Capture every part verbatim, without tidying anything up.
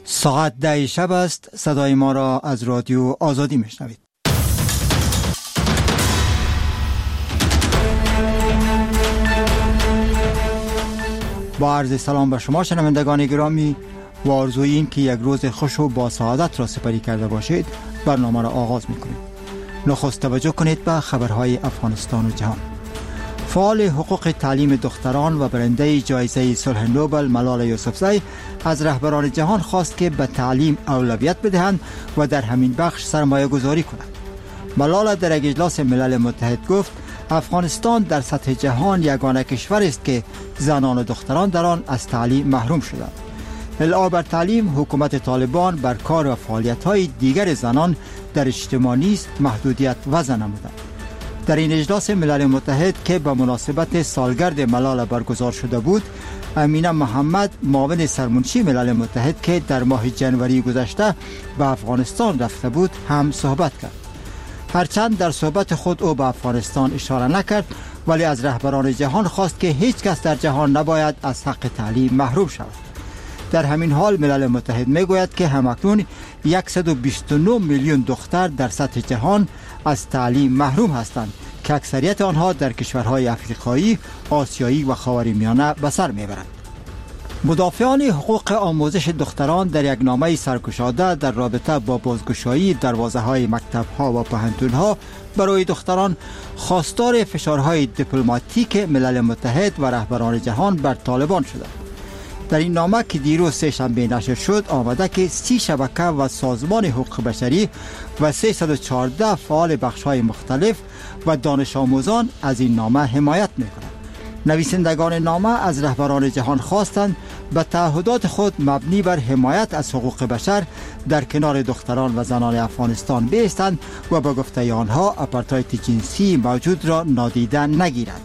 ساعت ده شب است. صدای ما را از رادیو آزادی میشنوید. با عرض سلام به شما شنوندگان گرامی و آرزوی این که یک روز خوش و با سعادت را سپری کرده باشید، برنامه را آغاز میکنیم. نخست توجه کنید به خبرهای افغانستان و جهان. فعال حقوق تعلیم دختران و برنده جایزه صلح نوبل ملاله یوسفزی از رهبران جهان خواست که به تعلیم اولویت بدهند و در همین بخش سرمایه گذاری کنند. ملاله در یک اجلاس ملل متحد گفت افغانستان در سطح جهان یگانه کشور است که زنان و دختران در آن از تعلیم محروم شدند. علاوه بر تعلیم، حکومت طالبان بر کار و فعالیت‌های دیگر زنان در اجتماع نیز محدودیت وضع نمودند. در این اجلاس ملل متحد که به مناسبت سالگرد ملاله برگزار شده بود، امینه محمد، معاون سرمنشی ملل متحد که در ماه جنوری گذشته به افغانستان رفته بود، هم صحبت کرد. هرچند در صحبت خود او به افغانستان اشاره نکرد، ولی از رهبران جهان خواست که هیچ کس در جهان نباید از حق تعلیم محروم شود. در همین حال ملل متحد میگوید که همکنون صد و بیست و نه میلیون دختر در سطح جهان از تعلیم محروم هستند که اکثریت آنها در کشورهای افریقایی، آسیایی و خاورمیانه به سر میبرند. مدافعان حقوق آموزش دختران در یک نامه سرگشاده در رابطه با بازگشایی دروازه‌های مکتب‌ها و پوهنتون‌ها برای دختران خواستار فشارهای دیپلماتیک ملل متحد و رهبران جهان بر طالبان شدند. در این نامه که دیروز سه شنبه نشر شد آمده که سی شبکه و سازمان حقوق بشری و سیصد و چهارده فعال بخش‌های مختلف و دانش آموزان از این نامه حمایت می‌کنند. نویسندگان نامه از رهبران جهان خواستند به تعهدات خود مبنی بر حمایت از حقوق بشر در کنار دختران و زنان افغانستان بایستند و با گفته آنها آپارتاید جنسی موجود را نادیده نگیرند.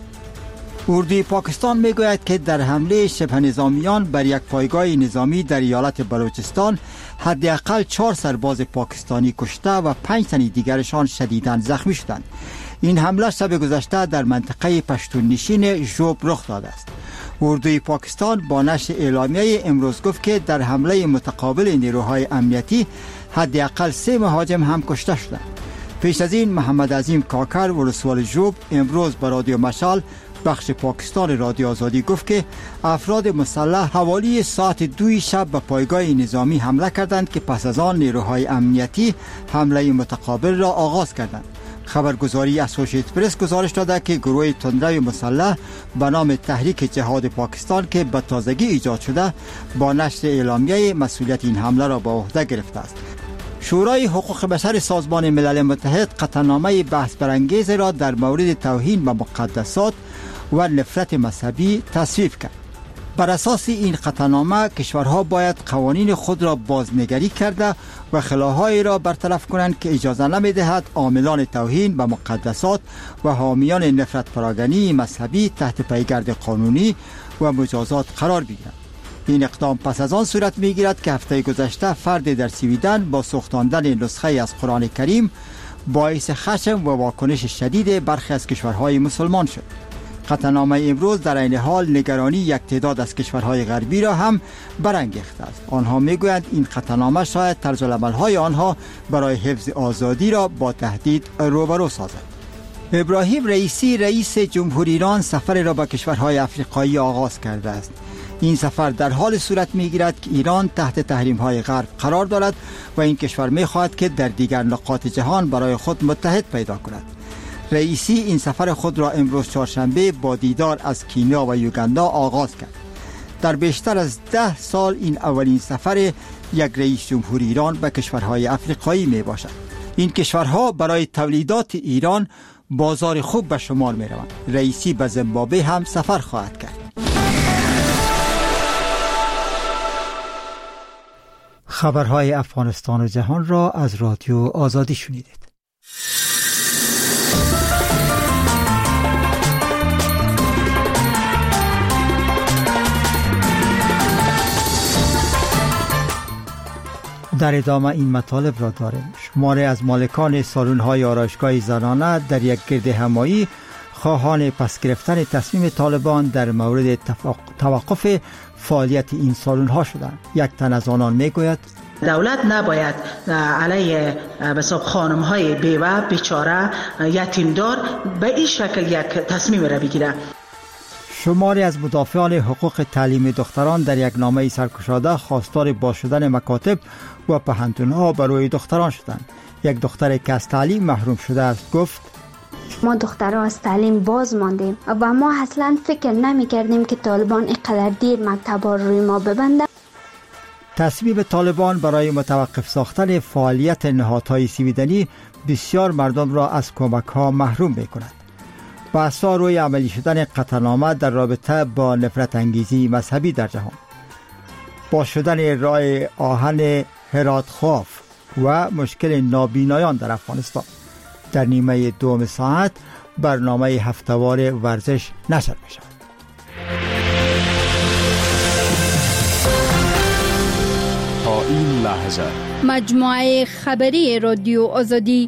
اردوی پاکستان میگوید که در حمله شبه نظامیان بر یک پایگاه نظامی در ایالت بلوچستان حداقل چهار سرباز پاکستانی کشته و پنج تن دیگرشان شدیداً زخمی شدند. این حمله شب گذشته در منطقه پشتون نشین ژوب رخ داده است. اردوی پاکستان با نشر اعلامیه امروز گفت که در حمله متقابل نیروهای امنیتی حداقل سه مهاجم هم کشته شدند. پیش از این محمد عظیم کاکر ولسوال ژوب امروز به رادیو مشال بخش پاکستان رادیو آزادی گفت که افراد مسلح حوالی ساعت دوی شب به پایگاه نظامی حمله کردند که پس از آن نیروهای امنیتی حمله متقابل را آغاز کردند. خبرگزاری اسوسییتد پرس گزارش داده که گروه تندروی مسلح به نام تحریک جهاد پاکستان که به تازگی ایجاد شده با نشر اعلامیه مسئولیت این حمله را به عهده گرفته است. شورای حقوق بشر سازمان ملل متحد قطعنامه بحث برانگیز را در مورد توهین به مقدسات و نفرت مذهبی تصویب کرد. بر اساس این قطعنامه کشورها باید قوانین خود را بازنگری کرده و خلاهای را برطرف کنند که اجازه نمی‌دهد عاملان توهین به مقدسات و حامیان نفرت پراگنی مذهبی تحت پیگرد قانونی و مجازات قرار بگیرند. این اقدام پس از آن صورت می‌گیرد که هفته گذشته فرد در سویدن با سوختاندن نسخه از قرآن کریم باعث خشم و واکنش شدید برخی از کشورهای مسلمان شد. قطعنامه امروز در این حال نگرانی یک تعداد از کشورهای غربی را هم برانگیخته است. آنها میگویند این قطعنامه شاید طرز العمل‌های آنها برای حفظ آزادی را با تهدید روبرو سازد. ابراهیم رئیسی رئیس جمهوری ایران سفر را به کشورهای افریقایی آغاز کرده است. این سفر در حال صورت میگیرد که ایران تحت تحریم‌های غرب قرار دارد و این کشور میخواهد که در دیگر نقاط جهان برای خود متحد پیدا کند. رئیسی این سفر خود را امروز چهارشنبه با دیدار از کینیا و یوگاندا آغاز کرد. در بیشتر از ده سال این اولین سفر یک رئیس جمهوری ایران به کشورهای افریقایی می باشد. این کشورها برای تولیدات ایران بازار خوب به شمار می روند. رئیسی به زیمبابوه هم سفر خواهد کرد. خبرهای افغانستان و جهان را از رادیو آزادی شنیدید. در ادامه این مطالب را داریم. شماری از مالکان سالن‌های آرایشگاه زنانه در یک گرد همایی خواهان پس گرفتن تصمیم طالبان در مورد توقف فعالیت این سالن ها شدند. یک تن از آنان می گوید دولت نباید علیه بساب خانم های بیوه، بیچاره، یتیمدار به این شکل یک تصمیم را بگیره. شماری از مدافعان حقوق تعلیم دختران در یک نامه سرگشاده خواستار باز شدن مکاتب و پوهنتون‌ها برای دختران شدند. یک دختر که از تعلیم محروم شده است گفت ما دخترها از تعلیم باز ماندیم و ما اصلا فکر نمی کردیم که طالبان اینقدر دیر مکتب‌ها روی ما ببنده. تصمیم طالبان برای متوقف ساختن فعالیت نهادهای سیویدنی بسیار مردم را از کمک‌ها محروم می‌کند. بحث‌ها روی عملی شدن قطعنامه در رابطه با نفرت انگیزی مذهبی در جهان، با شدن راه آهن هرات خوف و مشکل نابینایان در افغانستان. در نیمه دوم ساعت برنامه هفته‌وار ورزش نشر می‌شود. تا این لحظه مجموعه خبری رادیو آزادی.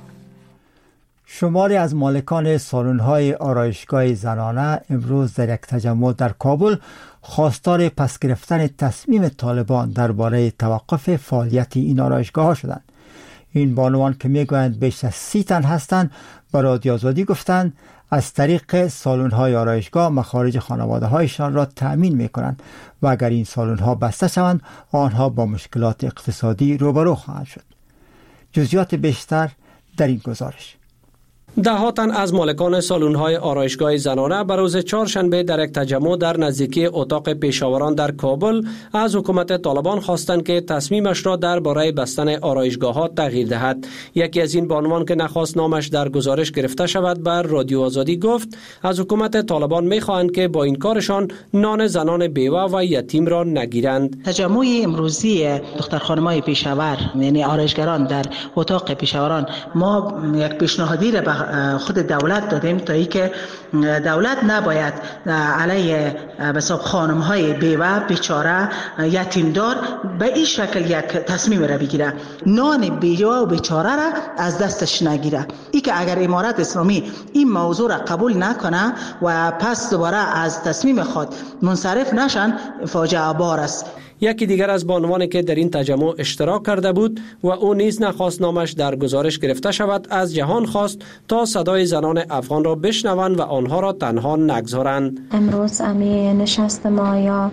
شماری از مالکان سالن‌های آرایشگاه زنانه امروز در یک تجمع در کابل خواستار پس گرفتن تصمیم طالبان درباره توقف فعالیت این آرایشگاه‌ها شدند. این بانوان که میگویند بیش از سی تن هستند به رادیو آزادی گفتند از طریق سالن‌های آرایشگاه مخارج خانواده‌هایشان را تأمین می‌کنند و اگر این سالن‌ها بسته شوند آنها با مشکلات اقتصادی روبرو خواهند شد. جزئیات بیشتر در این گزارش. ده ها تن از مالکان سالن‌های آرایشگاه زنانه به روز چهارشنبه در یک تجمع در نزدیکی اتاق پیشاوران در کابل از حکومت طالبان خواستند که تصمیمش را درباره بستن آرایشگاه‌ها تغییر دهد. یکی از این بانوان که نخواست نامش در گزارش گرفته شود بر رادیو آزادی گفت از حکومت طالبان می‌خواهند که با این کارشان نان زنان بیوه و یتیم را نگیرند. تجمع امروزی دختر خانم‌های پیشاور یعنی آرایشگران در اتاق پیشاوران ما یک پیشنهادی را خود دولت دادیم تا ای که دولت نباید علیه بساب خانم های بیوه، بیچاره، یتیمدار به این شکل یک تصمیم را بگیره، نان بیوه و بیچاره را از دستش نگیره. ای که اگر امارت اسلامی این موضوع را قبول نکنه و پس دوباره از تصمیم خود منصرف نشن فاجعه بار است. یکی دیگر از بانوانی که در این تجمع اشتراک کرده بود و او نیز نخواست نامش در گزارش گرفته شود از جهان خواست تا صدای زنان افغان را بشنوند و آنها را تنها نگذارند. امروز امی نشست ما یا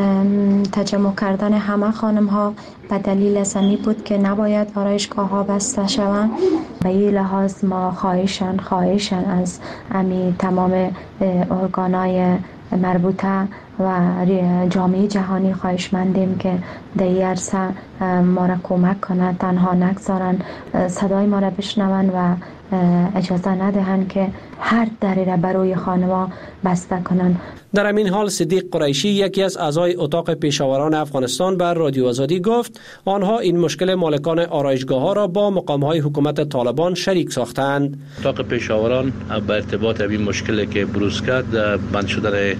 تجمع کردن همه خانم ها به دلیل امی بود که نباید آرایشگاه ها بسته شوند. به این لحاظ ما خواهشن خواهشن از امی تمام ارگانای مربوطه و جامعه جهانی خواهشمندیم که در این عرصه ما را کمک کنند، تنها نگذارند، صدای ما را بشنوند و اجازه ندهند که هر دری را برای خانما بسته کنند. در همین حال صدیق قریشی یکی از اعضای اتاق پیشاوران افغانستان بر رادیو آزادی گفت آنها این مشکل مالکان آرایشگاه ها را با مقام های حکومت طالبان شریک ساختند. اتاق پیشاوران به ارتباط این مشکلی که بروز کرد بند شدن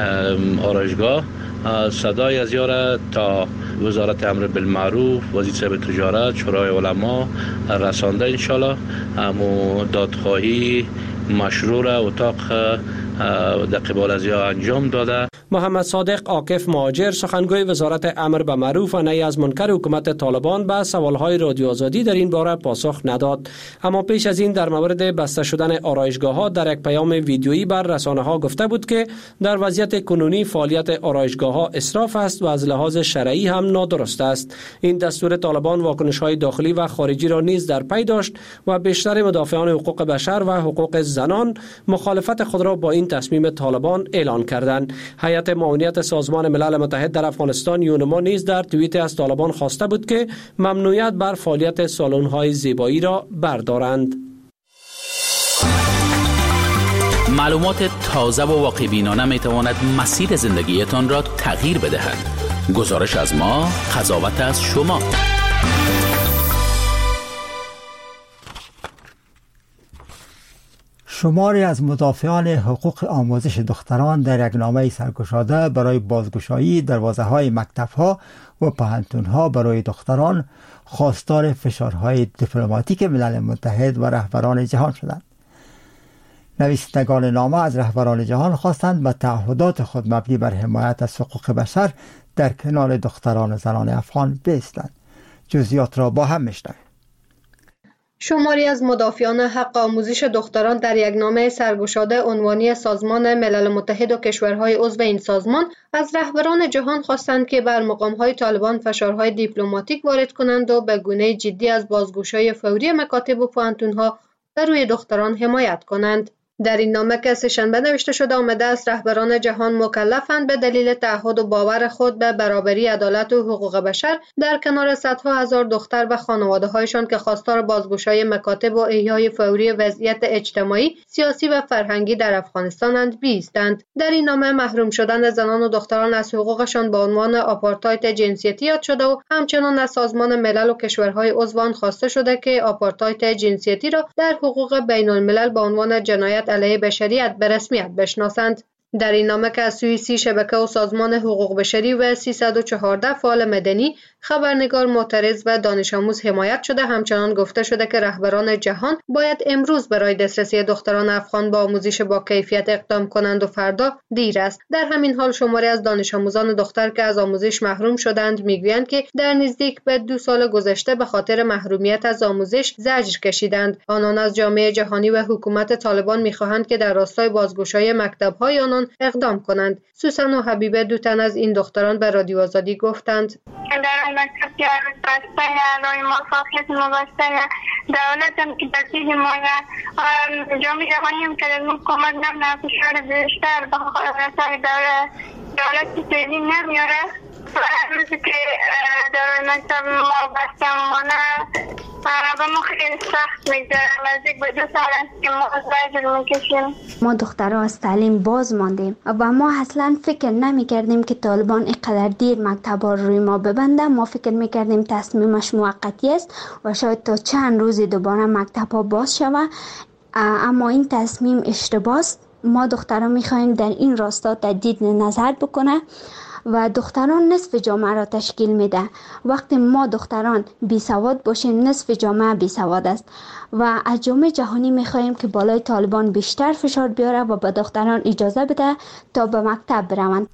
آرایشگاه صدای از یاره تا وزارت امر بالمعروف، وزیر تجارت، شورای علما رسانده انشالله. امو دادخواهی مشروع اتاق در قبال از یا انجام داده. محمد صادق عاکف مهاجر سخنگوی وزارت امر به معروف و نهی از منکر حکومت طالبان به سوالهای رادیو آزادی در این باره پاسخ نداد. اما پیش از این در مورد بسته شدن آرایشگاه‌ها در یک پیام ویدیویی بر رسانه‌ها گفته بود که در وضعیت کنونی فعالیت آرایشگاه‌ها اسراف است و از لحاظ شرعی هم نادرست است. این دستور طالبان واکنش‌های داخلی و خارجی را نیز در پی داشت و بیشتر مدافعان حقوق بشر و حقوق زنان مخالفت خود را با این تصمیم طالبان اعلان کردند. هیئت معاونیت سازمان ملل متحد در افغانستان یونما نیز در توییت از طالبان خواسته بود که ممنوعیت بر فعالیت سالن‌های زیبایی را بردارند. معلومات تازه و واقع‌بینانه می‌تواند مسیر زندگیتان را تغییر بدهد. گزارش از ما، قضاوت از شما. شماری از مدافعان حقوق آموزش دختران در یک نامه سرگشاده برای بازگشایی دروازه‌های مکتب‌ها و پوهنتون‌ها برای دختران خواستار فشارهای دیپلماتیک ملل متحد و رهبران جهان شدند. نویسندگان نامه از رهبران جهان خواستند به تعهدات خود مبنی بر حمایت از حقوق بشر در کنار دختران و زنان افغان بایستند. جزئیات را با هم میشنویم. شماری از مدافعان حق آموزش دختران در یک نامه سرگشاده عنوانی سازمان ملل متحد و کشورهای عضو این سازمان از رهبران جهان خواستند که بر مقام‌های طالبان فشارهای دیپلماتیک وارد کنند و به گونه جدی از بازگشایی فوری مکاتب و پوهنتون‌ها بر روی دختران حمایت کنند. در این نامه که سه‌شنبه نوشته شده آمده است رهبران جهان مکلفند به دلیل تعهد و باور خود به برابری، عدالت و حقوق بشر در کنار صدها هزار دختر و خانواده‌هایشان که خواستار بازگشایی مکاتب و احیای فوری وضعیت اجتماعی، سیاسی و فرهنگی در افغانستانند بایستند. در این نامه محروم شدن زنان و دختران از حقوقشان به عنوان آپارتاید جنسیتی یاد شده و همچنان از سازمان ملل و کشورهای عضو آن خواسته شده که آپارتاید جنسیتی را در حقوق بین الملل به عنوان جنایت علیه بشریت به رسمیت بشناسند. در این نامه که از سوی سی شبکه و سازمان حقوق بشری و سیصد و چهارده فعال مدنی، خبرنگار، معترض و دانش آموز حمایت شده، همچنان گفته شده که رهبران جهان باید امروز برای دسترسی دختران افغان به آموزش با کیفیت اقدام کنند و فردا دیر است. در همین حال شماری از دانش آموزان دختر که از آموزش محروم شدند میگویند که در نزدیک به دو سال گذشته به خاطر محرومیت از آموزش زجر کشیدند. آنان از جامعه جهانی و حکومت طالبان میخواهند که در راستای بازگشایی مکتب‌های آنان اقدام کنند. سوسن و حبیبه، دو تن از این دختران به رادیو آزادی گفتند: در مکتب که عروض بسته علای ما فاقیت مبسته دولت هم که بسیج مایه جامعه جهانی هم که در حکومت نم نفشار بیشتر به رسای دولت که پیدی نمیاره و عروض که در مکتب ما بسته مانه و ما خیلی سخت میگذاره. نزدیک به دو سال است که ما زجر میکشیم. ما دخترها از تعلیم باز ماندیم و ما اصلا فکر نمی کردیم که طالبان اینقدر دیر مکتب‌ها روی ما ببنده. ما فکر میکردیم تصمیمش موقتی است و شاید تا چند روزی دوباره مکتب‌ها باز شود، اما این تصمیم اشتباه است. ما دخترها میخواهیم در این راستا تجدید نظر بکنه و دختران نصف جامعه را تشکیل میده. وقتی ما دختران بی سواد باشیم نصف جامعه بی سواد است و از جامعه جهانی میخواهیم که بالای طالبان بیشتر فشار بیاره و به دختران اجازه بده تا به مکتب بروند.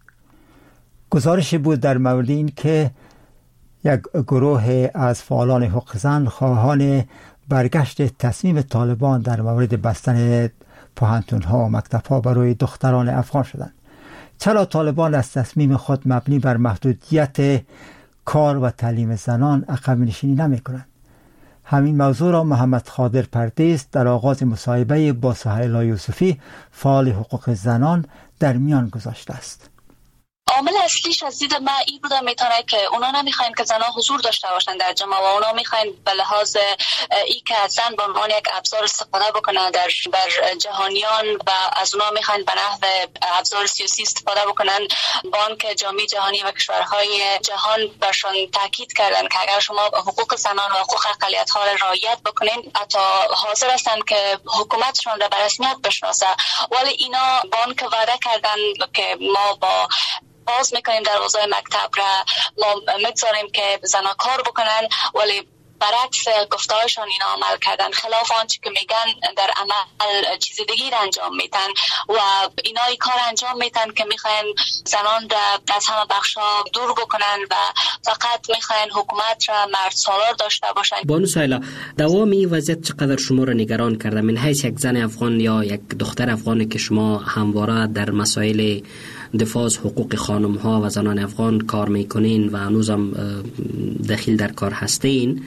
گزارشی بود در مورد این که یک گروه از فعالان حقوق زن خواهان برگشت تصمیم طالبان در مورد بستن پوهنتون‌ها و مکتب‌ها برای دختران افغان شدند. چرا طالبان از تصمیم خود مبنی بر محدودیت کار و تعلیم زنان عقب نشینی نمی کنند؟ همین موضوع را محمد خادر پردیس در آغاز مصاحبه با سهیلا یوسفی فعال حقوق زنان در میان گذاشته است. عامل اصلیش از دید من این بوده میتونه که اونا نمیخواین که زنها حضور داشته باشن در جامعه و اونا میخواین به لحاظ ای که زن به عنوان یک ابزار استفاده بکنن در بر جهانیان و از اونا میخواین به نحو ابزار سیاسی استفاده بکنن. بانک جامعه جهانی و کشورهای جهان برشان تاکید کردن که اگر شما حقوق زنان و حقوق اقلیت ها را رعایت بکنین حتی حاضر هستن که حکومتشون را به رسمیت بشناسه، ولی اینا بانک وعده کردن که ما با باز میکنیم دروازه مکتب را، ما میگذاریم که زنها کار بکنن، ولی برعکس گفتهایشان اینا عمل کردن، خلاف آنچه که میگن در عمل چیز دیگه انجام میتن و اینا ای کار انجام میتن که میخواین زنان را از همه بخشا دور بکنن و فقط میخواین حکومت را مرد سالار داشته باشن. بانو سهیلا، دوام این وضعیت چقدر شما را نگران کرده؟ من حیث یک زن افغان یا یک دختر افغانی که شما همواره در مسائل دفاع از حقوق خانم ها و زنان افغان کار میکنین و هنوزم دخیل در کار هستین،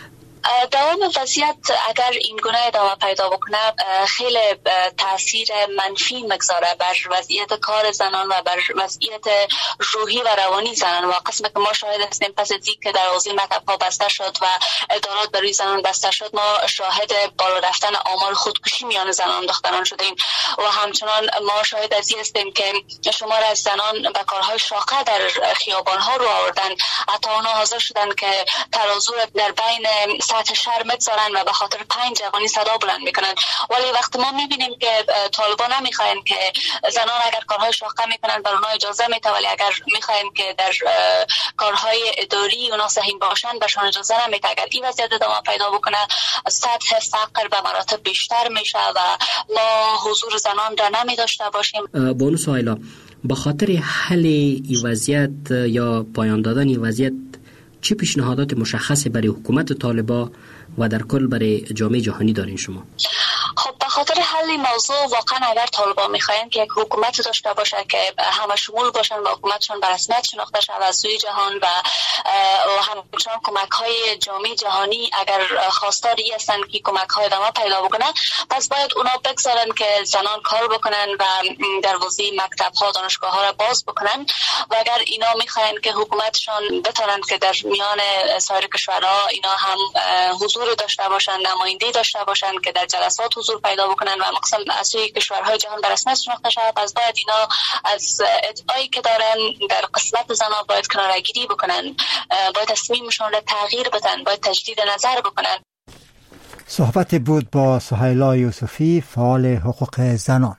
دوام وضعیت اگر این گونه ادامه پیدا بکنه خیلی تاثیر منفی میگذاره بر وضعیت کار زنان و بر وضعیت روحی و روانی زنان. و قسمی که ما شاهد هستیم پس از اینکه دروازه مکتب‌ها بسته شد و ادارات برای زنان بسته شد، ما شاهد بالا رفتن آمار خودکشی میان زنان و دختران شدیم و همچنان ما شاهد از این هستیم که شمار از زنان به کارهای شاقه در خیابان‌ها رو آوردن. حتی اونا حاضر شدن که ترازو در بین سطح شهر میگذارن و به خاطر پنج جوانی صدا بلند میکنن. ولی وقتی ما میبینیم که طالبان نمیخواین که زنان اگر کارهای شاقه میکنن بر اونها اجازه میده، ولی اگر میخواین که در کارهای اداری اونا سهیم باشن برشان اجازه نمیده. اگر این وضعیت ادامه پیدا بکنه سطح فقر به مراتب بیشتر میشه و ما حضور زنان را نمی داشته باشیم. بانو سایلا، به خاطر حل این وضعیت یا پایان دادن این وضعیت چه پیشنهادات مشخصی برای حکومت طالبان و در کل برای جامعه جهانی دارین شما؟ خب به خاطر حل موضوع واقعا اگر طالبان میخواین که یک حکومت داشته باشه که همه شمول باشن و حکومتشون به رسمیت شناخته شود از سوی جهان و همچنان کمک های جامعه جهانی اگر خواستار ای هستن که کمک های ادامه پیدا بکنن، پس باید اونا بگذارن که زنان کار بکنن و در حوزه مکتب ها دانشگاه ها را باز بکنن. و اگر اینا میخواین که حکومتشون بتونن که در میان سایر کشورها اینا هم حضور داشته باشن، نماینده داشته باشن که در جلسات حضور پیدا بکنن و مقصد از سوی کشورهای جهان به رسمیت شناخته شود، پس باید اینا از ادعایی که دارن در قسمت زنان باید کناره‌گیری بکنن، باید تصمیمشون را تغییر بدن، باید تجدید نظر بکنن. صحبت بود با سهیلا یوسفی، فعال حقوق زنان.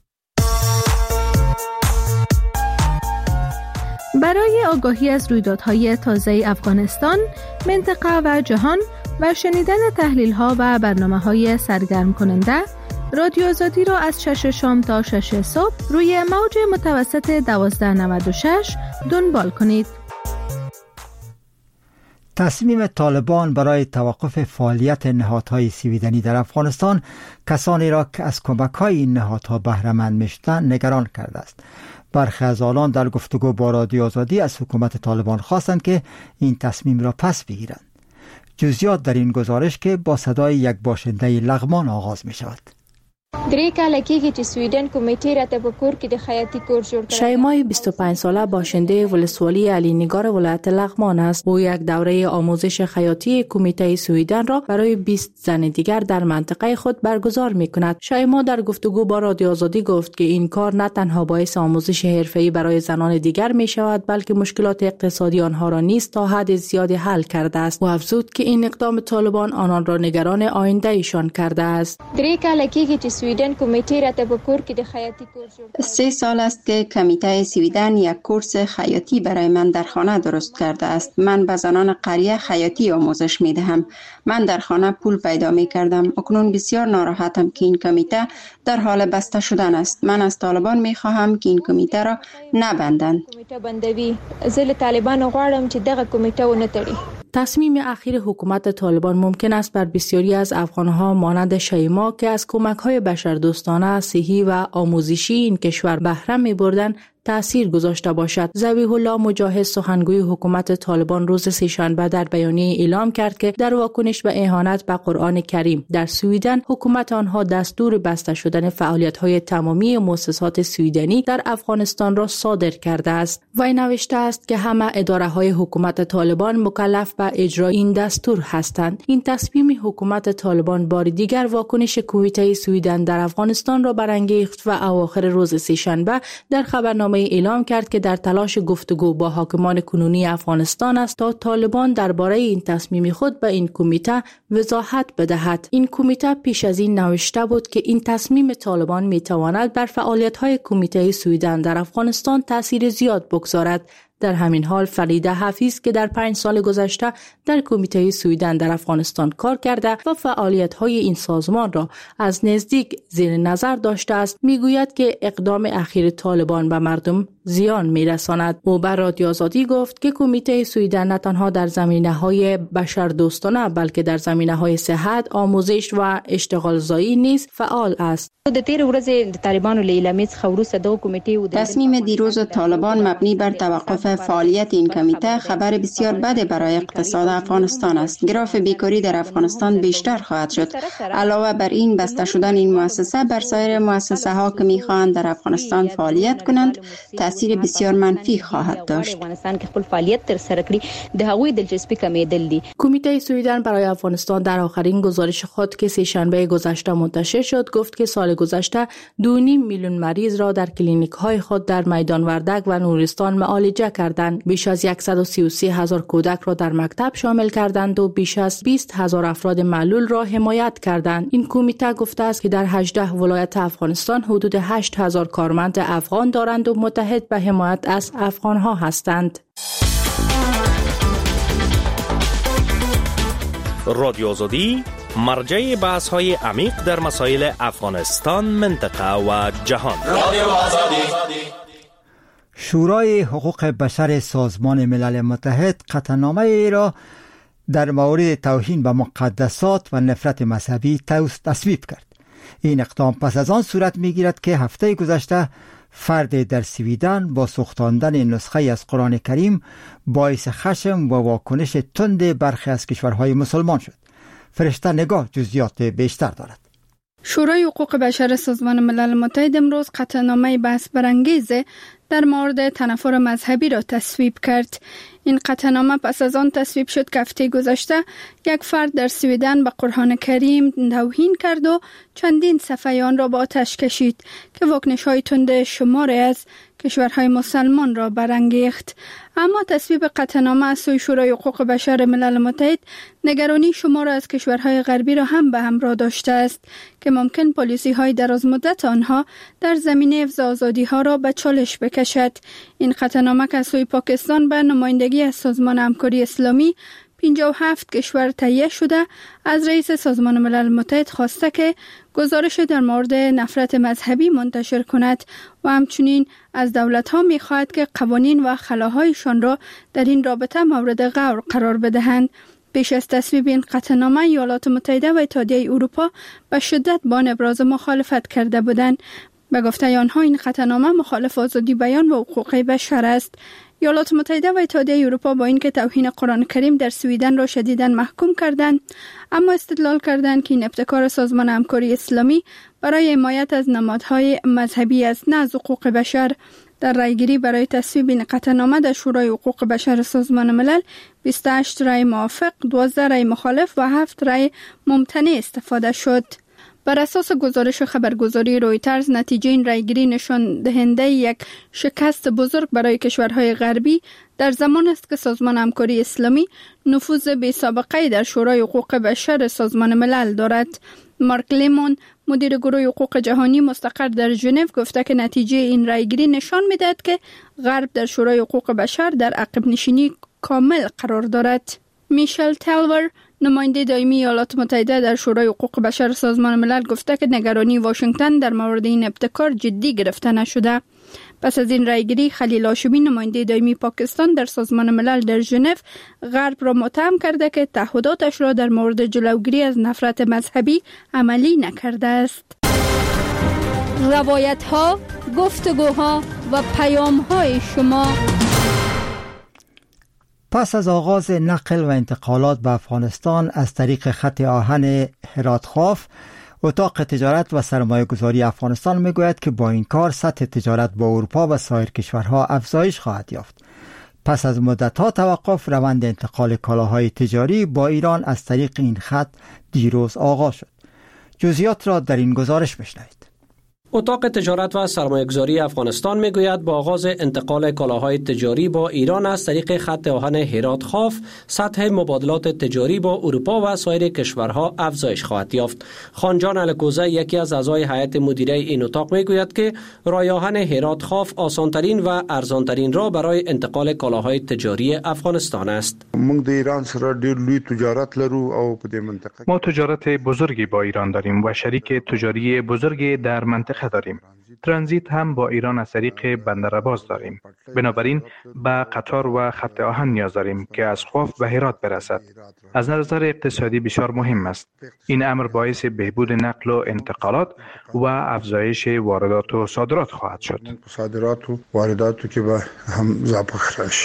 برای آگاهی از رویدادهای تازه افغانستان، منطقه و جهان و شنیدن تحلیل‌ها و برنامه‌های سرگرم کننده، رادیو آزادی را از شش شام تا شش صبح روی موج متوسط دوازده نود و شش دنبال کنید. تصمیم طالبان برای توقف فعالیت نهادهای سویدنی در افغانستان کسانی را که از کمک‌های این نهادها بهره مند می‌شدند نگران کرده است. برخی از آنان در گفتگو با رادیو آزادی از حکومت طالبان خواستند که این تصمیم را پس بگیرند. جزئیات در این گزارش که با صدای یک باشنده لغمان آغاز می شود. درې کاله کېږي چې سویډن کمیټې راته په کور کې د خیاطی کور جوړ کړ. شایمای بیست و پنج ساله باشنده ولسوالی علی نگار ولایت لغمان است. او یک دوره آموزش خیاطی کمیته سویدن را برای بیست زن دیگر در منطقه خود برگزار می‌کند. شایما در گفتگو با رادیو آزادی گفت که این کار نه تنها باعث آموزش حرفه‌ای برای زنان دیگر می‌شود، بلکه مشکلات اقتصادی آنها را نیز تا حد زیادی حل کرده است. و افزود که این اقدام طالبان آنان را نگران آینده ایشان کرده است. درې کاله کېږي چې سویډن کمیټې راته په کور کې د خیاطی کور جوړ کړ. سه سال است که کمیته سویدن یک کورس خیاطی برای من در خانه درست کرده است. من به زنان قریه خیاطی آموزش می‌دهم. من در خانه پول پیدا می‌کردم. اکنون بسیار ناراحتم که این کمیته در حال بسته شدن است. من از طالبان می‌خواهم که این کمیته را نبندند. کمیته بندوي. زه له طالبانو غواړم چې دغه کمیته ونه تړي. تصمیم اخیر حکومت طالبان ممکن است بر بسیاری از افغانها مانند شیما که از کمک‌های بشردوستانه، صحی و آموزشی این کشور بهره می‌بردند تأثیر گذاشته باشد. ذبیح الله مجاهد سخنگوی حکومت طالبان روز سه‌شنبه در بیانیه اعلام کرد که در واکنش به اهانت به قرآن کریم در سویدن حکومت آنها دستور بسته شدن فعالیت‌های تمامی مؤسسات سویدنی در افغانستان را صادر کرده است. وی نوشته است که همه اداره‌های حکومت طالبان مکلف به اجرای این دستور هستند. این تصمیم حکومت طالبان بار دیگر واکنش کویته سویدن در افغانستان را برانگیخت و اواخر روز سه‌شنبه در خبرنامه اعلام کرد که در تلاش گفتگو با حاکمان کنونی افغانستان است تا طالبان درباره این تصمیم خود به این کمیته وضاحت بدهد. این کمیته پیش از این نوشته بود که این تصمیم طالبان میتواند بر فعالیت‌های کمیته سویدن در افغانستان تأثیر زیاد بگذارد. در همین حال فریده حفیظ که در پنج سال گذشته در کمیته سویدن در افغانستان کار کرده و فعالیت‌های این سازمان را از نزدیک زیر نظر داشته است، میگوید که اقدام اخیر طالبان به مردم زیان میرساند. او بر رادیو آزادی گفت که کمیته سویدن نه تنها در زمینه‌های بشردوستانه بلکه در زمینه‌های صحت، آموزش و اشتغال زایی نیز فعال است. تصمیم دیروز طالبان مبنی بر توقف فعالیت این کمیته خبر بسیار بد برای اقتصاد افغانستان است. گراف بیکاری در افغانستان بیشتر خواهد شد. علاوه بر این بسته شدن این مؤسسه بر سایر مؤسسه ها که میخواهند در افغانستان فعالیت کنند تأثیر بسیار منفی خواهد داشت. کمیته سویدن برای افغانستان در آخرین گزارش خود که سه‌شنبه گذشته منتشر شد گفت که سال گذشته دو و نیم میلیون مریض را در کلینیک های خود در میدان وردک و نورستان معالجه کردند. بیش از صد و سی و سه هزار کودک را در مکتب شامل کردند و بیش از بیست هزار افراد معلول را حمایت کردند. این کمیته گفته است که در هجده ولایت افغانستان حدود هشت هزار کارمند افغان دارند و متحد به حمایت از افغانها هستند. رادیو آزادی مرجع بحث های عمیق در مسائل افغانستان، منطقه و جهان. رادیو آزادی. شورای حقوق بشر سازمان ملل متحد قطعنامه ای را در مورد توهین به مقدسات و نفرت مذهبی تصویب کرد. این اقدام پس از آن صورت می‌گیرد که هفته گذشته فرد در سویدن با سوختاندن نسخه از قرآن کریم باعث خشم و واکنش تند برخی از کشورهای مسلمان شد. فرشته نگاه جزئیات بیشتر دارد. شورای حقوق بشر سازمان ملل متحد امروز قطعنامه بحث برانگیز در مورد تنفر مذهبی را تصویب کرد. این قطعنامه پس از آن تصویب شد که هفته گذشته یک فرد در سویدن به قرآن کریم توهین کرد و چندین صفحه آن را با آتش کشید که واکنش‌های تند شماری از کشورهای مسلمان را برانگیخت. اما تصویب قطعنامه از سوی شورای حقوق بشر ملل متحد نگرانی شمار از کشورهای غربی را هم به همراه داشته است که ممکن پالیسی‌های درازمدت آنها در زمینه حفظ آزادی‌ها را به چالش بکشد. این قطعنامه که از سوی پاکستان به نمایندگی از سازمان همکاری اسلامی پنجاه و هفت کشور تهیه شده از رئیس سازمان ملل متحد خواسته که گزارش در مورد نفرت مذهبی منتشر کند و همچنین از دولت‌ها می‌خواهد که قوانین و خلاهایشان را در این رابطه مورد غور قرار بدهند. پیش از تصویب این قطعنامه ایالات متحده و اتحادیه اروپا به شدت با آن ابراز مخالفت کرده بودند. به گفته آنها این قطعنامه مخالف آزادی بیان و حقوق بشر است. ایالات متحده و اتحادیه اروپا با اینکه توهین قرآن کریم در سویدن را شدیداً محکوم کردند، اما استدلال کردند که این ابتکار سازمان همکاری اسلامی برای حمایت از نمادهای مذهبی است نه از حقوق بشر. در رایگیری برای تصویب این قطعنامه در شورای حقوق بشر سازمان ملل بیست و هشت رای موافق، دوازده رای مخالف و هفت رای ممتنع استفاده شد. بر اساس گزارش خبرگزاری رویترز، نتیجه این رایگیری نشان دهنده یک شکست بزرگ برای کشورهای غربی در زمان است که سازمان همکاری اسلامی نفوذ بی سابقه در شورای حقوق بشر سازمان ملل دارد. مارک لیمون، مدیر گروه حقوق جهانی مستقر در ژنو، گفته که نتیجه این رایگیری نشان می‌دهد که غرب در شورای حقوق بشر در عقب نشینی کامل قرار دارد. میشل تلور، نماینده دائمی ایالات متحده در شورای حقوق بشر سازمان ملل، گفته که نگرانی واشنگتن در مورد این ابتکار جدی گرفته نشده. پس از این رایگیری، خلیل هاشمی، نماینده دائمی پاکستان در سازمان ملل در ژنو، غرب را متهم کرده که تعهداتش را در مورد جلوگیری از نفرت مذهبی عملی نکرده است. روایت‌ها، گفتگوها و پیام‌های شما. پس از آغاز نقل و انتقالات به افغانستان از طریق خط آهن هرات خواف، اتاق تجارت و سرمایه گذاری افغانستان میگوید که با این کار سطح تجارت با اروپا و سایر کشورها افزایش خواهد یافت. پس از مدت‌ها توقف، روند انتقال کالاهای تجاری با ایران از طریق این خط دیروز آغاز شد. جزئیات را در این گزارش بشنوید. اتاق تجارت و سرمایه‌گذاری افغانستان میگوید با آغاز انتقال کالاهای تجاری با ایران از طریق خط آهن هرات خواف، سطح مبادلات تجاری با اروپا و سایر کشورها افزایش خواهد یافت. خانجان الکوزه، یکی از اعضای هیئت مدیره این اتاق، میگوید که راه آهن هرات خواف آسانترین و ارزانترین راه برای انتقال کالاهای تجاری افغانستان است. موږ د ایران سره ډېر لوی تجارت لرو او په دې منطقه ما تجارت بزرگی با ایران داریم و شریک تجاری بزرگی در منطقه داریم. ترانزیت هم با ایران از طریق بندر عباس داریم. بنابراین به قطار و خط آهن نیاز داریم که از خواف به هرات برسد. از نظر اقتصادی بسیار مهم است. این امر باعث بهبود نقل و انتقالات و افزایش واردات و صادرات خواهد شد. صادرات و واردات که به هم اضافه شود.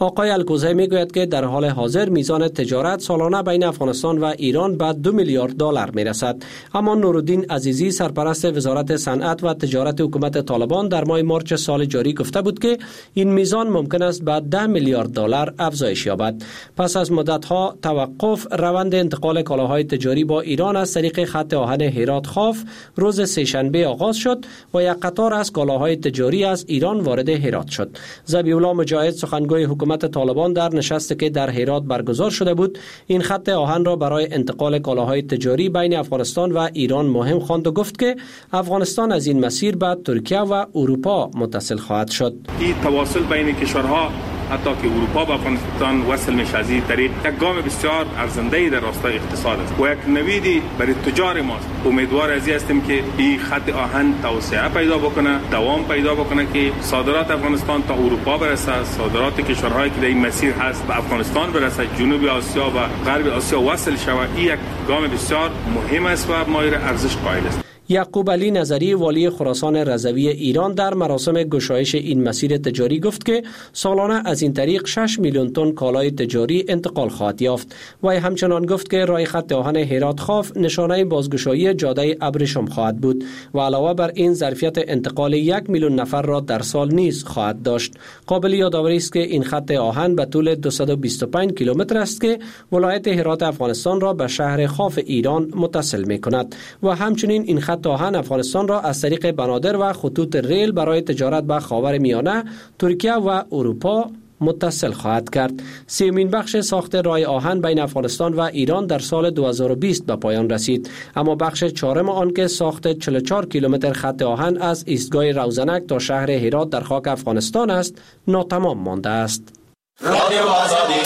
آقای الکوزی میگوید که در حال حاضر میزان تجارت سالانه بین افغانستان و ایران به دو میلیارد دلار میرسد. اما نورالدین عزیزی سرپرست وزارت صنعت و تجارت حکومت طالبان در ماه مارچ سال جاری گفته بود که این میزان ممکن است به ده میلیارد دلار افزایش یابد. پس از مدت‌ها توقف، روند انتقال کالاهای تجاری با ایران از طریق خط آهن هرات خاف روز سه‌شنبه آغاز شد و یک قطار از کالاهای تجاری از ایران وارد هرات شد. ذبیح الله مجاهد سخنگوی حکومت طالبان در نشستی که در هرات برگزار شده بود این خط آهن را برای انتقال کالاهای تجاری بین افغانستان و ایران مهم خواند و گفت که افغانستان از این مسیر به ترکیه و اروپا متصل خواهد شد. این تواصل بین کشورها حتی که اروپا با افغانستان وصل میشه از این طریق یک گام بسیار ارزنده در راستای اقتصاد است و یک نویدی برای تجار ماست. امیدوار از این هستیم که این خط آهن توسعه پیدا بکنه، دوام پیدا بکنه که صادرات افغانستان تا اروپا برسه، صادرات کشورهایی که در این مسیر هست به افغانستان برسه، جنوب آسیا و غرب آسیا وصل شود. این یک گام بسیار مهم است و مایه ارزش قائل است. یعقوب علی نظری والی خراسان رضوی ایران در مراسم گشایش این مسیر تجاری گفت که سالانه از این طریق شش میلیون تن کالای تجاری انتقال خواهد یافت و همچنان گفت که راه خط آهن هرات خاف نشانه بازگشایی جاده ابریشم خواهد بود و علاوه بر این ظرفیت انتقال یک میلیون نفر را در سال نیز خواهد داشت. قابل یادآوری است که این خط آهن به طول دویست و بیست و پنج کیلومتر است که ولایت هرات افغانستان را به شهر خاف ایران متصل می کند و همچنین این خط آهن افغانستان را از طریق بنادر و خطوط ریل برای تجارت به خاور میانه، ترکیه و اروپا متصل خواهد کرد. سیمین بخش ساخت راه آهن بین افغانستان و ایران در سال دو هزار و بیست به پایان رسید، اما بخش چهارم آن که ساخت چهل و چهار کیلومتر خط آهن از ایستگاه روزنک تا شهر هرات در خاک افغانستان است ناتمام مانده است. رادیو آزادی.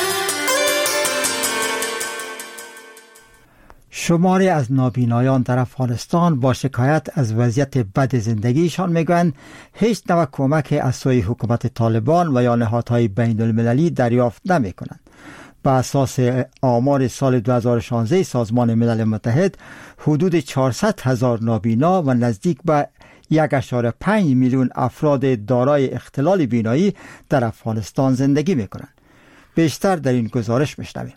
شماری از نابینایان در افغانستان با شکایت از وضعیت بد زندگیشان میگویند هیچ نوع کمک از سوی حکومت طالبان و یا نهادهای بین المللی دریافت نمی کنند. بر اساس آمار سال دو هزار و شانزده سازمان ملل متحد حدود چهارصد هزار نابینا و نزدیک به یک و پنج میلیون افراد دارای اختلال بینایی در افغانستان زندگی می کنند. بیشتر در این گزارش میشنویم.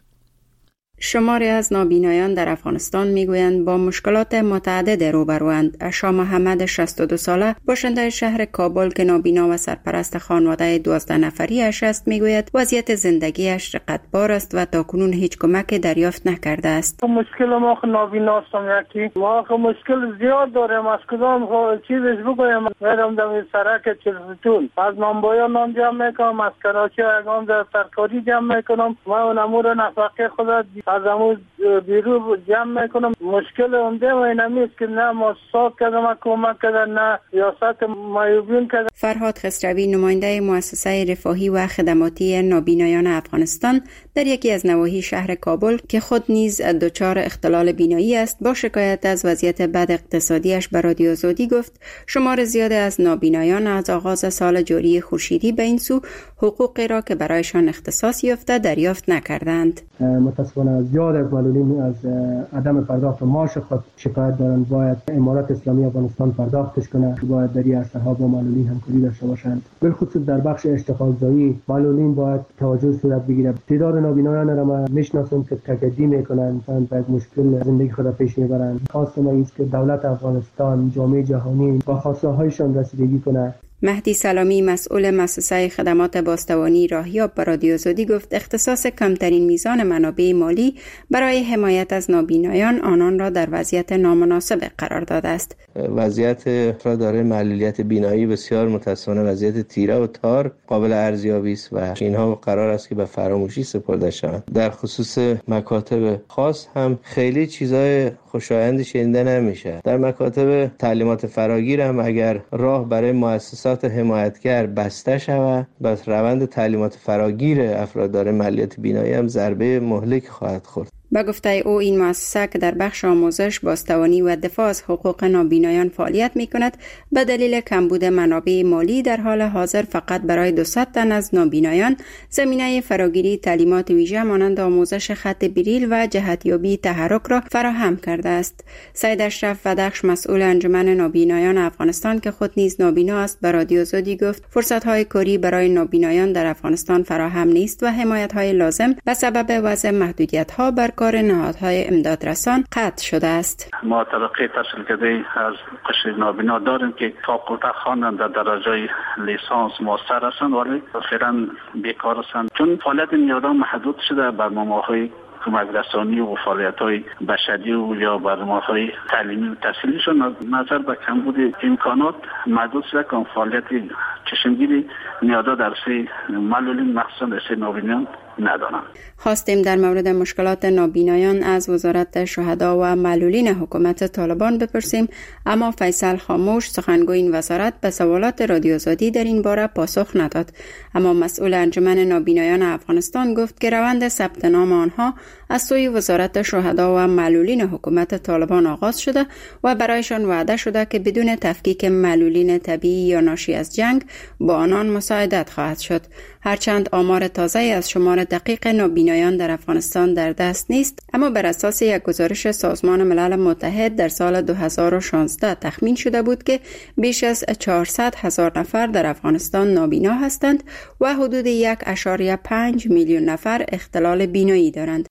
شماری از نابینایان در افغانستان میگویند با مشکلات متعدد روبروند. عشا محمد شصت و دو ساله باشنده شهر کابل که نابینا و سرپرست خانواده دوازده نفری اش است میگوید وضعیت زندگیش رقتبار است و تاکنون هیچ کمک دریافت نکرده است. مشکل ما خو نابینا هستم یکی ما خو مشکل زیاد داریم. از کدام خو چیزش بگویم میرم در سرک چلفتون از نامبایا نام جمع میکنم، از کراچی اگام در ترکاری جمع میکنم، ما اون امور نفقه خدا از امروز بیرو جمع میکنم. مشکل اونده و اینمی است که نه ما ساک کردم کمک کردن نه ریاست مایوبین کردن. فرهاد خسروی نماینده مؤسسه رفاهی و خدماتی نابینایان افغانستان در یکی از نواحی شهر کابل که خود نیز دچار اختلال بینایی است با شکایت از وضعیت بد اقتصادیش به رادیو آزادی گفت شمار زیاد از نابینایان از آغاز سال جاری خورشیدی به این سو حقوقی را که برایشان اختصاص یافته دریافت نکردند. متاسفانه زیاد از معلولین از عدم پرداخت معاش خود شکایت دارند. باید امارات اسلامی افغانستان پرداختش کنه. باید در این عرصه‌ها با معلولین همکاری داشته باشند. بالخصوص در بخش اشتغالزایی معلولین باید توجه صورت بگیره. تعداد نابینایان را ما میشناسم که تکدی میکنند و یک مشکل زندگی خود پیش میبرند. خواست ما است که دولت افغانستان، جامعه جهانی با خواسته هایشان رسیدگی کنه. مهدی سلامی مسئول مؤسسه خدمات بازتوانی راهیاب به رادیو آزادی گفت اختصاص کمترین میزان منابع مالی برای حمایت از نابینایان آنان را در وضعیت نامناسب قرار داده است. وضعیت افراد دارای معلولیت بینایی بسیار متأسفانه وضعیت تیره و تار قابل ارزیابی است و اینها قرار است که به فراموشی سپرده شوند. در خصوص مکاتب خاص هم خیلی چیزای خوشایندی شنیده نمیشه. در مکاتب تعلیمات فراگیر هم اگر راه برای مؤسسات حمایتگر بسته شود بس روند تعلیمات فراگیر افراد دارای معلولیت بینایی هم ضربه مهلک خواهد خورد. به گفته او این مؤسسه که در بخش آموزش، بازتوانی و دفاع از حقوق نابینایان فعالیت می کند، به دلیل کمبود منابع مالی در حال حاضر فقط برای دویست تن از نابینایان زمینه فراگیری تعلیمات ویژه مانند آموزش خط بریل و جهتیابی تحرک را فراهم کرده است. سید اشرف ودخش، مسئول انجمن نابینایان افغانستان که خود نیز نابینا است، به رادیو آزادی گفت فرصت‌های کاری برای نابینایان در افغانستان فراهم نیست و حمایت‌های لازم به سبب وضع محدودیت‌ها بر کار نهادهای امدادرسان قطع شده است. ما طبقه تحصیل کرده از قشر نابینا داریم که فاکولته خواندن در درجه لیسانس ماستر هستند ولی فعلا بیکار هستند، چون فعالیت این یادان محدود شده. برنامه‌های کمک رسانی و فعالیت‌های بشری و یا برنامه‌های تعلیمی و تحصیلیشون نظر به کمبود امکانات محدود شده که فعالیت چشمگیری نیادا در سه معلولین مخصوصا در سه نابینایان ندارند. خواستیم در مورد مشکلات نابینایان از وزارت شهدا و معلولین حکومت طالبان بپرسیم، اما فیصل خاموش، سخنگوی این وزارت، به سوالات رادیو آزادی در این باره پاسخ نداد. اما مسئول انجمن نابینایان افغانستان گفت که روند ثبت نام آنها از سوی وزارت شهدا و معلولین حکومت طالبان آغاز شده و برایشان وعده شده که بدون تفکیک معلولین طبیعی یا ناشی از جنگ با آنان مساعدت خواهد شد. هرچند آمار تازه از شمار دقیق نابینایان در افغانستان در دست نیست، اما بر اساس یک گزارش سازمان ملل متحد در سال دو هزار و شانزده تخمین شده بود که بیش از چهارصد هزار نفر در افغانستان نابینا هستند و حدود یک اشاریه پنج میلیون نفر اختلال بینایی دارند.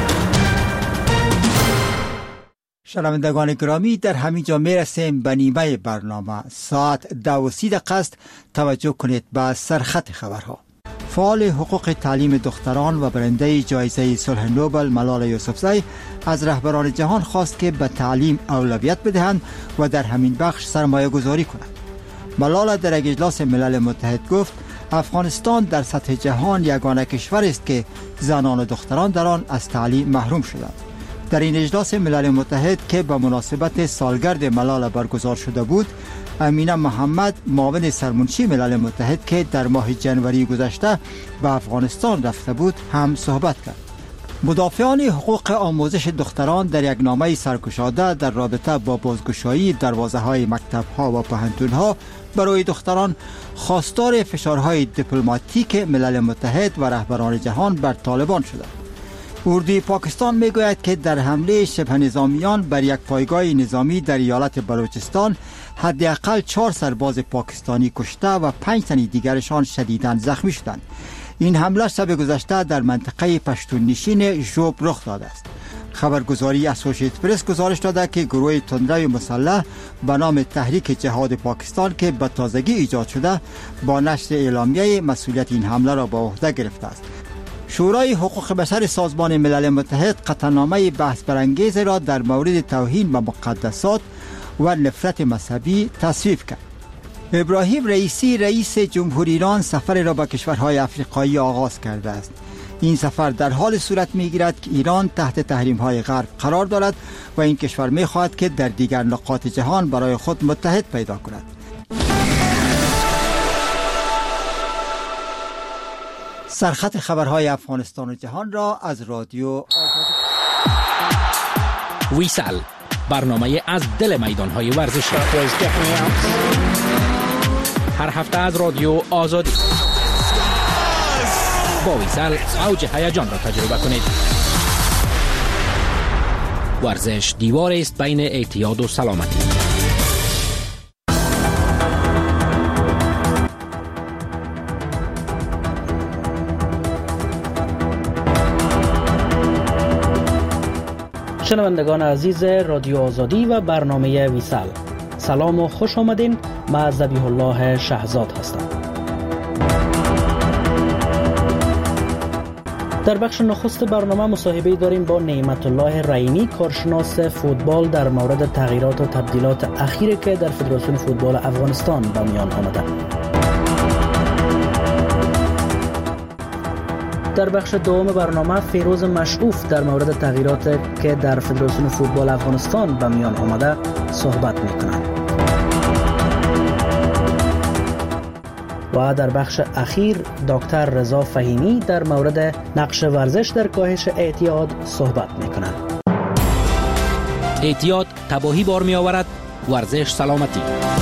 شنوندگان گرامی، در همین جا می رسیم به نیمه برنامه. ساعت دو و سی دقیقه است. توجه کنید به سرخط خبرها. فعال حقوق تعلیم دختران و برنده جایزه صلح نوبل ملال یوسفزی از رهبران جهان خواست که به تعلیم اولویت بدهند و در همین بخش سرمایه گذاری کنند. ملال در اجلاس ملل متحد گفت افغانستان در سطح جهان یگانه کشور است که زنان و دختران در آن از تعلیم محروم شدند. در این اجلاس ملل متحد که به مناسبت سالگرد ملال برگزار شده بود، امینه محمد، معاون سرمنشی ملل متحد که در ماه جنوری گذشته به افغانستان رفته بود، هم صحبت کرد. مدافعان حقوق آموزش دختران در یک نامه سرگشاده در رابطه با بازگشایی دروازه‌های مکتب‌ها و پوهنتون‌ها برای دختران خواستار فشارهای دیپلماتیک ملل متحد و رهبران جهان بر طالبان شدند. اردوی پاکستان میگوید که در حمله شبه نظامیان بر یک پایگاه نظامی در ایالت بلوچستان حداقل چهار سرباز پاکستانی کشته و پنج تن دیگرشان شدیداً زخمی شدند. این حمله شب گذشته در منطقه پشتون نشین ژوب رخ داده است. خبرگزاری اسوسییتد پرس گزارش داده که گروه تندروی مسلح به نام تحریک جهاد پاکستان که به تازگی ایجاد شده با نشر اعلامیه مسئولیت این حمله را به عهده گرفته است. شورای حقوق بشر سازمان ملل متحد قطعنامه بحث برانگیز را در مورد توهین به مقدسات و نفرت مذهبی تصویب کرد. ابراهیم رئیسی، رئیس جمهوری ایران، سفر را به کشورهای افریقایی آغاز کرده است. این سفر در حال صورت می‌گیرد که ایران تحت تحریم‌های غرب قرار دارد و این کشور می‌خواهد که در دیگر نقاط جهان برای خود متحد پیدا کند. سرخط خبرهای افغانستان و جهان را از رادیو ویسال، برنامه از دل میدانهای ورزشی، هر هفته از رادیو آزادی. با ویسال اوج هیجان را تجربه کنید. ورزش دیوار است بین اعتیاد و سلامتی. شنوندگان عزیز رادیو آزادی و برنامه ویسال، سلام و خوش آمدین. من ذبیح الله شهزاد هستم. در بخش نخست برنامه مصاحبه داریم با نعمت الله رحیمی، کارشناس فوتبال، در مورد تغییرات و تبدیلات اخیری که در فدراسیون فوتبال افغانستان به میان آمده. در بخش دوم برنامه فیروز مشعوف در مورد تغییراتی که در فدراسیون فوتبال افغانستان به میان آمده صحبت می‌کند. و در بخش اخیر دکتر رضا فهیمی در مورد نقش ورزش در کاهش اعتیاد صحبت میکنند. اعتیاد تباهی بار می آورد، ورزش سلامتی.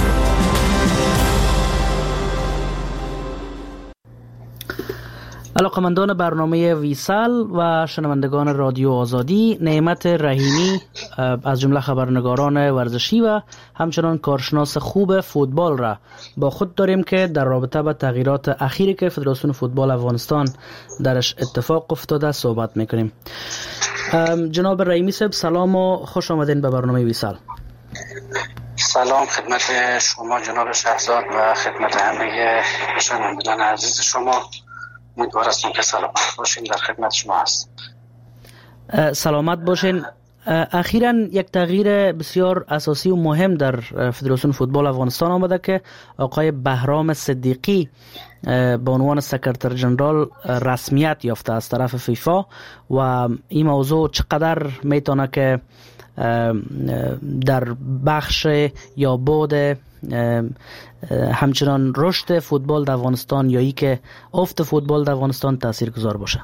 علاقمندان برنامه ویسال و شنوندگان رادیو آزادی، نعمت رحیمی از جمله خبرنگاران ورزشی و همچنان کارشناس خوب فوتبال را با خود داریم که در رابطه با تغییرات اخیری که فدراسیون فوتبال افغانستان درش اتفاق افتاده صحبت میکنیم. جناب رحیمی صاحب سلام و خوش آمدین به برنامه ویسال. سلام خدمت شما جناب شهزاد و خدمت همه شنوندگان عزیز شما. امیدوار هستم که سلامت باشین. در خدمت شما هست. سلامت باشین. اخیراً یک تغییر بسیار اساسی و مهم در فدراسیون فوتبال افغانستان آمده که آقای بهرام صدیقی به عنوان سکرتر جنرال رسمیت یافته از طرف فیفا و این موضوع چقدر میتونه که در بخش یا بود همچنان رشد فوتبال در افغانستان یا ای که افت فوتبال در افغانستان تاثیرگذار باشه؟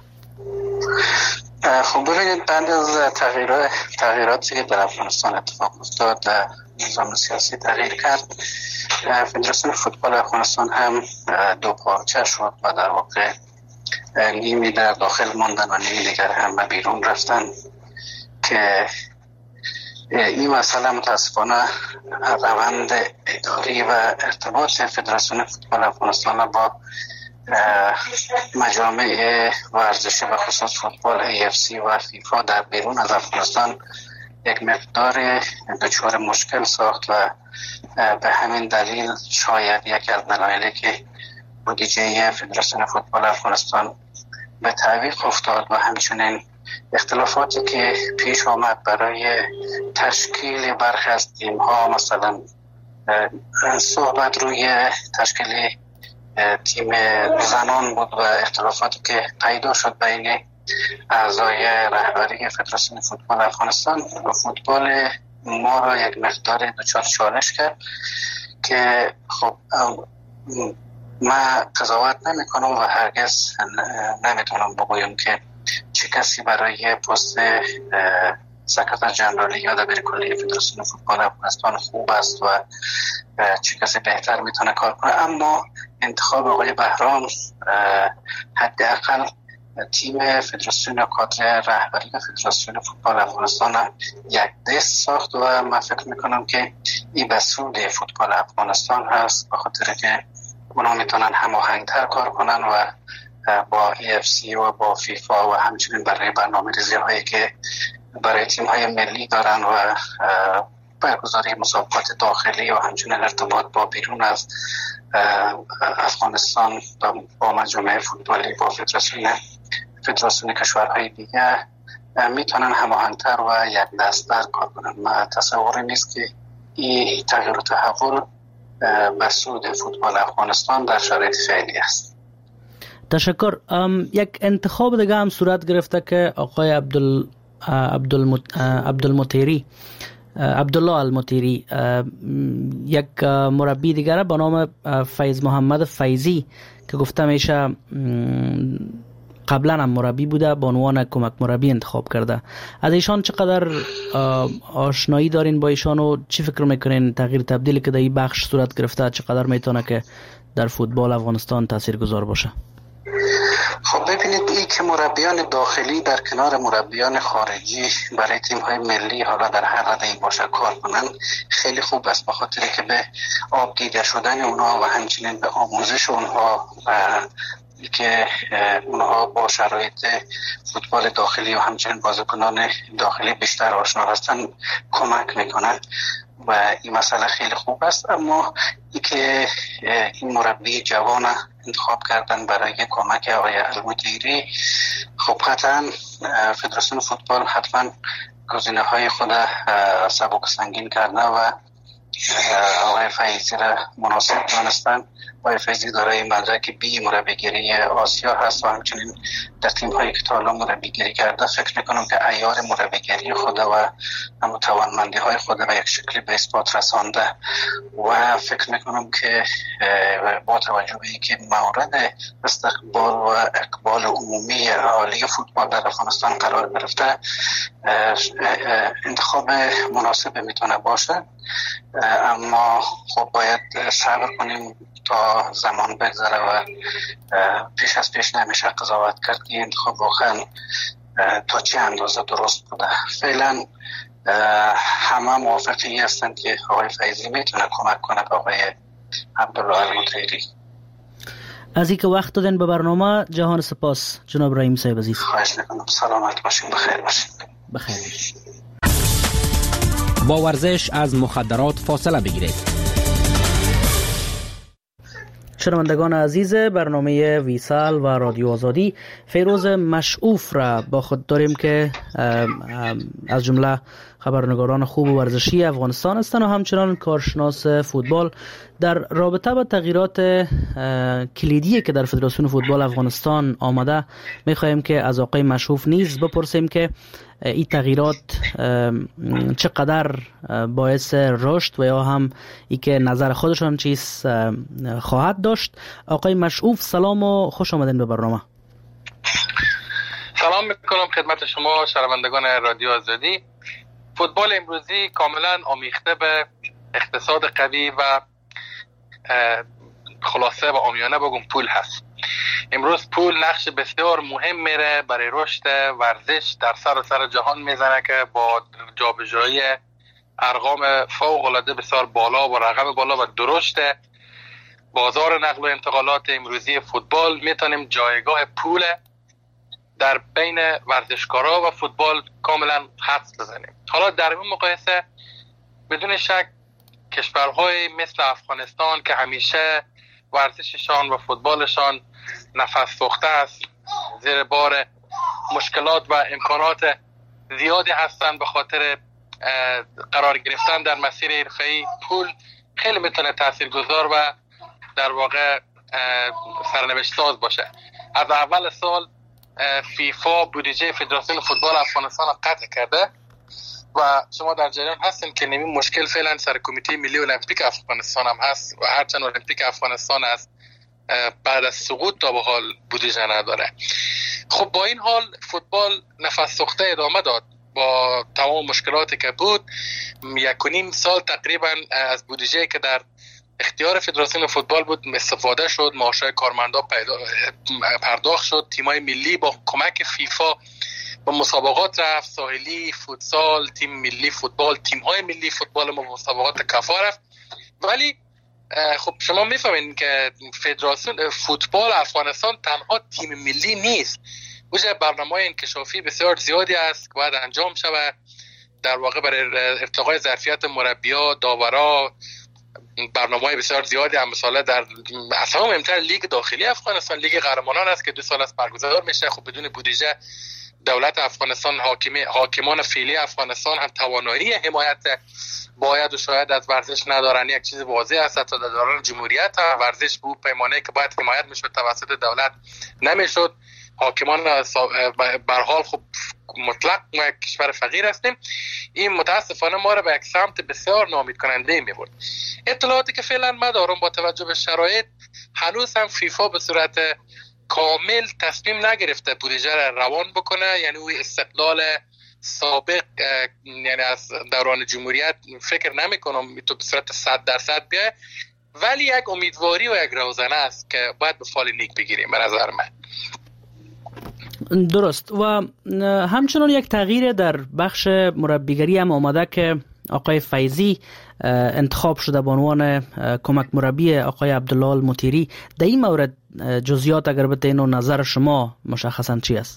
خب ببینید، بعد از تغییرات تغییراتی که در افغانستان اتفاق افتاد، نظام سیاسی تغییر کرد، فدراسیون فوتبال افغانستان هم دو پارچه شد و در واقع نیمی در داخل ماندن و نیمی دیگر هم به بیرون رفتن که این مسئله متاسفانه روند اداری و ارتباط فدراسیون فوتبال افغانستان با مجامع ورزشی و خصوص فوتبال ای اف سی و فیفا در بیرون از افغانستان یک مقدار دچار مشکل ساخت و به همین دلیل شاید یک از دلایلی که بودجه فدراسیون فوتبال افغانستان به تعویق افتاد و همچنین اختلافاتی که پیش آمد برای تشکیل برخی از تیم ها، مثلا صحبت روی تشکیل تیم زنان بود و اختلافاتی که پیدا شد بین اعضای رهبری فدراسیون فوتبال افغانستان و فوتبال ما را یک مقدار دچار چالش کرد که خب من قضاوت نمی کنم و هرگز نمیتونم بگویم که چه کسی برای پست سکرتر جنرالی یا دبیر کلی فدراسیون فوتبال افغانستان خوب است و چه کسی بهتر میتونه کار کنه، اما انتخاب آقای بهرام حداقل تیم فدراسیون و کادر رهبری فدراسیون فوتبال افغانستان یک دست ساخت و من فکر میکنم که این به سود فوتبال افغانستان هست، به خاطر که اونا میتونن هماهنگتر کار کنن و با ای اف سی و با فیفا و همچنین برای برنامه‌ریزی هایی که برای تیم های ملی دارن و برگزاری مسابقات داخلی و همچنین ارتباط با بیرون از افغانستان با مجامع فوتبالی با فدراسیون فدراسیون کشورهای دیگه میتونن هماهنگتر و یک دست‌تر کار کنن. من تصوری نیست که این تغییر و تحول به سود فوتبال افغانستان در شرایط فعلی است. تشکر. یک انتخاب دیگه هم صورت گرفته که آقای عبدال عبدالمطیری عبدالله المطیری یک مربی دیگر به نام فیض محمد فیضی که گفته میشه قبلا هم مربی بوده به عنوان کمک مربی انتخاب کرده. از ایشان چقدر آشنایی دارین با ایشان و چی فکر میکنین تغییر تبدیلی که در این بخش صورت گرفته چقدر میتونه که در فوتبال افغانستان تاثیرگذار باشه؟ خب ببینید، این که مربیان داخلی در کنار مربیان خارجی برای تیم‌های ملی حالا در هر رده باشه کار کنن خیلی خوب است، به خاطر که به آب دیده شدن اونها و همچنین به آموزش اونها که اونها با شرایط فوتبال داخلی و همچنین بازیکنان داخلی بیشتر آشنا هستن کمک میکنن و این مسئله خیلی خوب است. اما ای که این مربی جوان انتخاب کردن برای کمک آقای المطیری، خب قطعا فدراسیون فوتبال حتما گزینه های خود سبک سنگین کرده و آقای فیضی را مناسب دانستن. آقای فیضی دارای مدرک بی مربیگری آسیا هست و همچنین در تیم هایی که تا حالا مربیگری کرده. فکر میکنم که عیار مربیگری خود و هم توانمندی های خود و یک شکلی به اثبات رسانده و فکر میکنم که با توجه به اینکه مورد استقبال و اقبال عمومی عالی فوتبال در افغانستان قرار گرفته، انتخاب مناسب میتونه باشه. اما خب باید صبر کنیم تا زمان بگذره و پیش از پیش نمیشه قضاوت کرد که انتخاب واقعا تا چه اندازه درست بوده. فعلا همه موافقی هستند که آقای فیضی میتونه کمک کنه به آقای عبدالله المطیری. از اینکه وقت دادن به برنامه جهان سپاس جناب رحیم صاحب عزیز. خواهش میکنم. سلامت باشین، بخیر باشین. بخیر باشین. با ورزش از مخدرات فاصله بگیرید. شنوندگان عزیز برنامه ویسال و رادیو آزادی، فیروز مشعوف را با خود داریم که از جمله خبرنگاران خوب و ورزشی افغانستان هستند و همچنان کارشناس فوتبال. در رابطه با تغییرات کلیدی که در فدراسیون فوتبال افغانستان آمده می‌خواهیم که از آقای مشعوف نیز بپرسیم که این تغییرات چقدر باعث رشد و یا هم ای که نظر خودشان چیز خواهد داشت. آقای مشعوف سلام و خوش آمدین به برنامه. سلام میکنم خدمت شما شنوندگان رادیو آزادی. فوتبال امروزی کاملا آمیخته به اقتصاد قوی و خلاصه و عامیانه بگم پول هست. امروز پول نقش بسیار مهم میره برای رشد ورزش در سراسر جهان میزنه که با جابجایی ارقام فوق العاده بسیار بالا و رقم بالا و درشت بازار نقل و انتقالات امروزی فوتبال میتونیم جایگاه پول در بین ورزشکارا و فوتبال کاملا حدس بزنیم. حالا در این مقایسه بدون شک کشورهای مثل افغانستان که همیشه ورزششان و فوتبالشان نفس سوخته است، زیر بار مشکلات و امکانات زیادی هستند، به خاطر قرار گرفتن در مسیر حرفه‌ای پول خیلی میتونه تاثیرگذار و در واقع سرنوشت ساز باشه. از اول سال فیفا بودجه فدراسیون فوتبال افغانستان قطع کرده و شما در جریان هستین که نمی مشکل فعلا سر کمیته ملی المپیک افغانستان هم هست و هرچند المپیک افغانستان از بعد از سقوط تا به حال بودجه نداره. خب با این حال فوتبال نفس سوخته ادامه داد با تمام مشکلاتی که بود. یک و نیم سال تقریبا از بودجه که در اختیار فدراسیون فوتبال بود استفاده شد، معاشهای کارمندا پرداخت شد، تیمای ملی با کمک فیفا با مسابقات رفت، ساحلی، فوتسال، تیم ملی فوتبال، تیم‌های ملی فوتبال ما مسابقات کفا رفت. ولی خب شما میفهمین که فدراسیون فوتبال افغانستان تنها تیم ملی نیست. وجه برنامه‌های انکشافی بسیار زیادی است که باید انجام شود در واقع برای ارتقای ظرفیت مربی‌ها، داورا. برنامه‌های بسیار زیادی هم مثلا در اصلا مهمتر لیگ داخلی افغانستان، لیگ قهرمانان است که دو سال است برگزار میشه. خب بدون بودجه دولت افغانستان، حاکمی حاکمان فعلی افغانستان هم توانایی حمایت باید و شاید از ورزش ندارن. یک چیز واضح است تا در دوران جمهوریت هم ورزش بود پیمانه که باید حمایت میشد توسط دولت نمیشد. حاکمان به هر حال خب مطلق ما یک کشور فقیر هستیم. این متاسفانه ما را به یک سمت بسیار ناامید کننده میبرد. اطلاعاتی که فعلا ما دارم با توجه به شرایط هنوز هم فیفا به صورت کامل تصمیم نگرفته بودجه را روان بکنه، یعنی او استقلال سابق یعنی از دوران جمهوریت فکر نمی کنم تو به صورت صد درصد بیه، ولی یک امیدواری و یک روزنه است که باید به فال نیک بگیریم به نظر من. درست. و همچنان یک تغییر در بخش مربیگری هم آمده که آقای فیضی انتخاب شده به عنوان کمک مربی آقای عبدالله المطیری. در این مورد جزئیات اگر بتین و نظر شما مشخصا چی است؟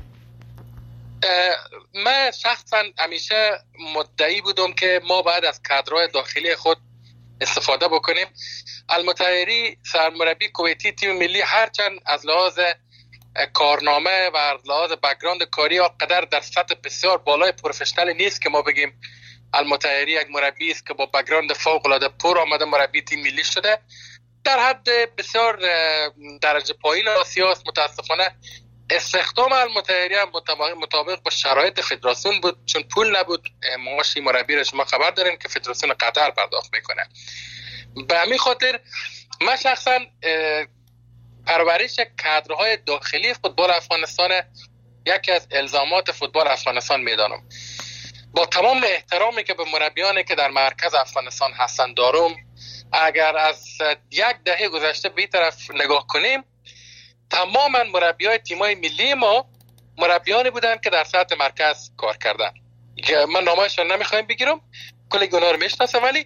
من شخصا همیشه مدعی بودم که ما باید از کادرهای داخلی خود استفاده بکنیم. المطیری سرمربی کویتی تیم ملی هرچند از لحاظ کارنامه و از لحاظ بک‌گراند کاری قدر در سطح بسیار بالای پروفشنال نیست که ما بگیم المطهری یک مربی است که با بک‌گراند فوق العاده پر آمده مربی تیم ملی شده. در حد بسیار درجه پایین آسیا است. متاسفانه استخدام المطهری هم مطابق با شرایط فدراسیون بود، چون پول نبود. معاش مربی را شما خبر دارین که فدراسیون قطر پرداخت میکنه. به همین خاطر من شخصا پرورش کادرهای داخلی فوتبال افغانستان یکی از الزامات فوتبال افغانستان میدانم. با تمام احترامی که به مربیانی که در مرکز افغانستان هستند دارم، اگر از یک دهه گذشته به این طرف نگاه کنیم، تماما مربیای تیمای ملی ما مربیانی بودند که در سطح مرکز کار کردن. من نامه‌شون نمیخوایم بگیرم، کل گناه رو میشناسم، ولی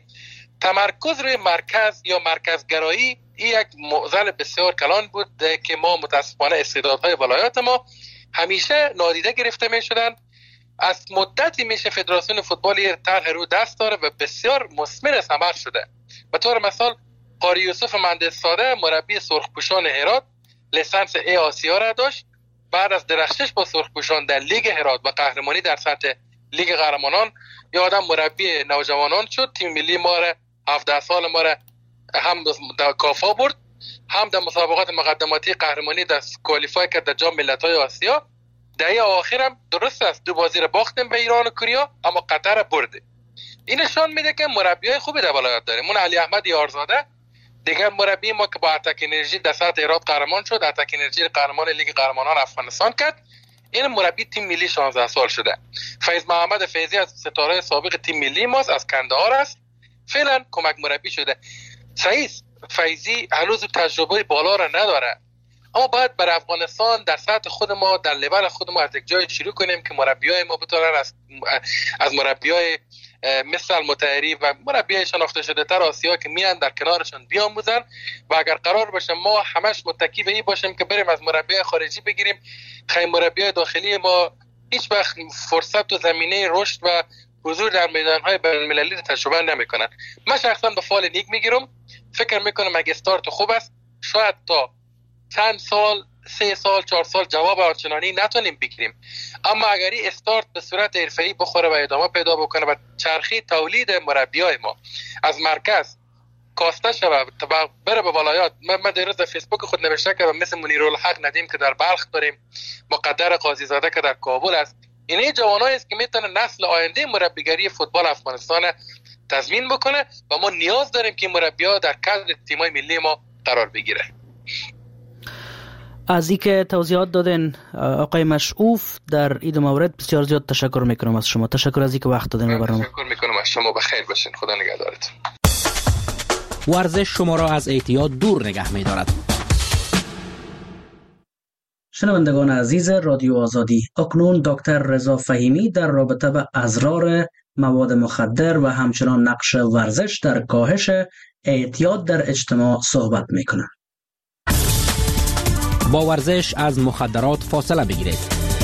تمرکز روی مرکز یا مرکزگرایی این یک معضل بسیار کلان بود که ما متاسفانه استعدادهای ولایات ما همیشه نادیده گرفته می شدن. از مدتی میشه فدراسیون فوتبال طرح رو دست داره و بسیار مثمر ثمر شده. به طور مثال قاری یوسف مهندس ساده مربی سرخپوشان هرات لیسانس ای آسیا را داشت. بعد از درخشش با سرخپوشان در لیگ هرات و قهرمانی در سطح لیگ قهرمانان یا آدم مربی نوجوانان شد. تیم ملی ما را هفده سال ما را هم در کافا برد، هم در مسابقات مقدماتی قهرمانی در کوالیفای کرد در جام ملت‌های آسیا. دهه آخرم درست است دو بازی را باختیم به ایران و کوریا، اما قطر برده. این نشان میده که مربیای خوبی در ولایت داریم. اون علی احمد یارزاده دیگر مربی ما که با اتک انرژی در سطح هرات قهرمان شد، اتک انرژی قهرمان لیگ قهرمانان افغانستان کرد. این مربی تیم ملی شانزده سال شده. فیض محمد فیضی از ستاره سابق تیم ملی ماست، از کندهار است، فعلا کمک مربی شده. صحیح فیضی هنوز تجربه بالا را نداره، اما باید بر افغانستان در سطح خود ما در لول خود ما از یک جای شروع کنیم که مربیای ما بتونن از از مربیای مثل المطهری و مربیای شناخته شده تر آسیا که میان در کنارشون بیاموزن و اگر قرار باشه ما همش متکی به این باشیم که بریم از مربیای خارجی بگیریم، خیلی مربیای داخلی ما هیچ وقت فرصت و زمینه رشد و حضور در میدانهای بین‌المللی تجربه نمیکنن. من شخصا به فال نیک میگیرم، فکر میکنم اگه استارت خوب است شاید تا چند سال، سه سال، چهار سال جواب آنچنانی نتونیم بگیریم، اما اگر این استارت به صورت حرفه‌ای بخوره و ادامه پیدا بکنه و چرخی تولید مربیای ما از مرکز کاسته شود و بره به ولایات. من, من در روز در فیسبوک خود نوشته که مثل منیرالحق ندیم که در بلخ داریم، مقدر قاضی زاده که در کابل است. این جوانایی است که میتونه نسل آینده مربیگری فوتبال افغانستان تضمین بکنه و ما نیاز داریم که مربی‌ها در کادر تیم‌های ملی ما قرار بگیره. از اینکه توضیحات دادن آقای مشعوف در این مورد بسیار زیاد تشکر میکنم از شما. تشکر از اینکه وقت دادن به برنامه. تشکر میکنم از شما. بخیر باشین. خدا نگهدارتون. ورزش شما را از اعتیاد دور نگه می‌دارد. شنوندگان عزیز رادیو آزادی، اکنون دکتر رضا فهیمی در رابطه با اضرار مواد مخدر و همچنان نقش ورزش در کاهش اعتیاد در اجتماع صحبت میکنند. با ورزش از مخدرات فاصله بگیرید.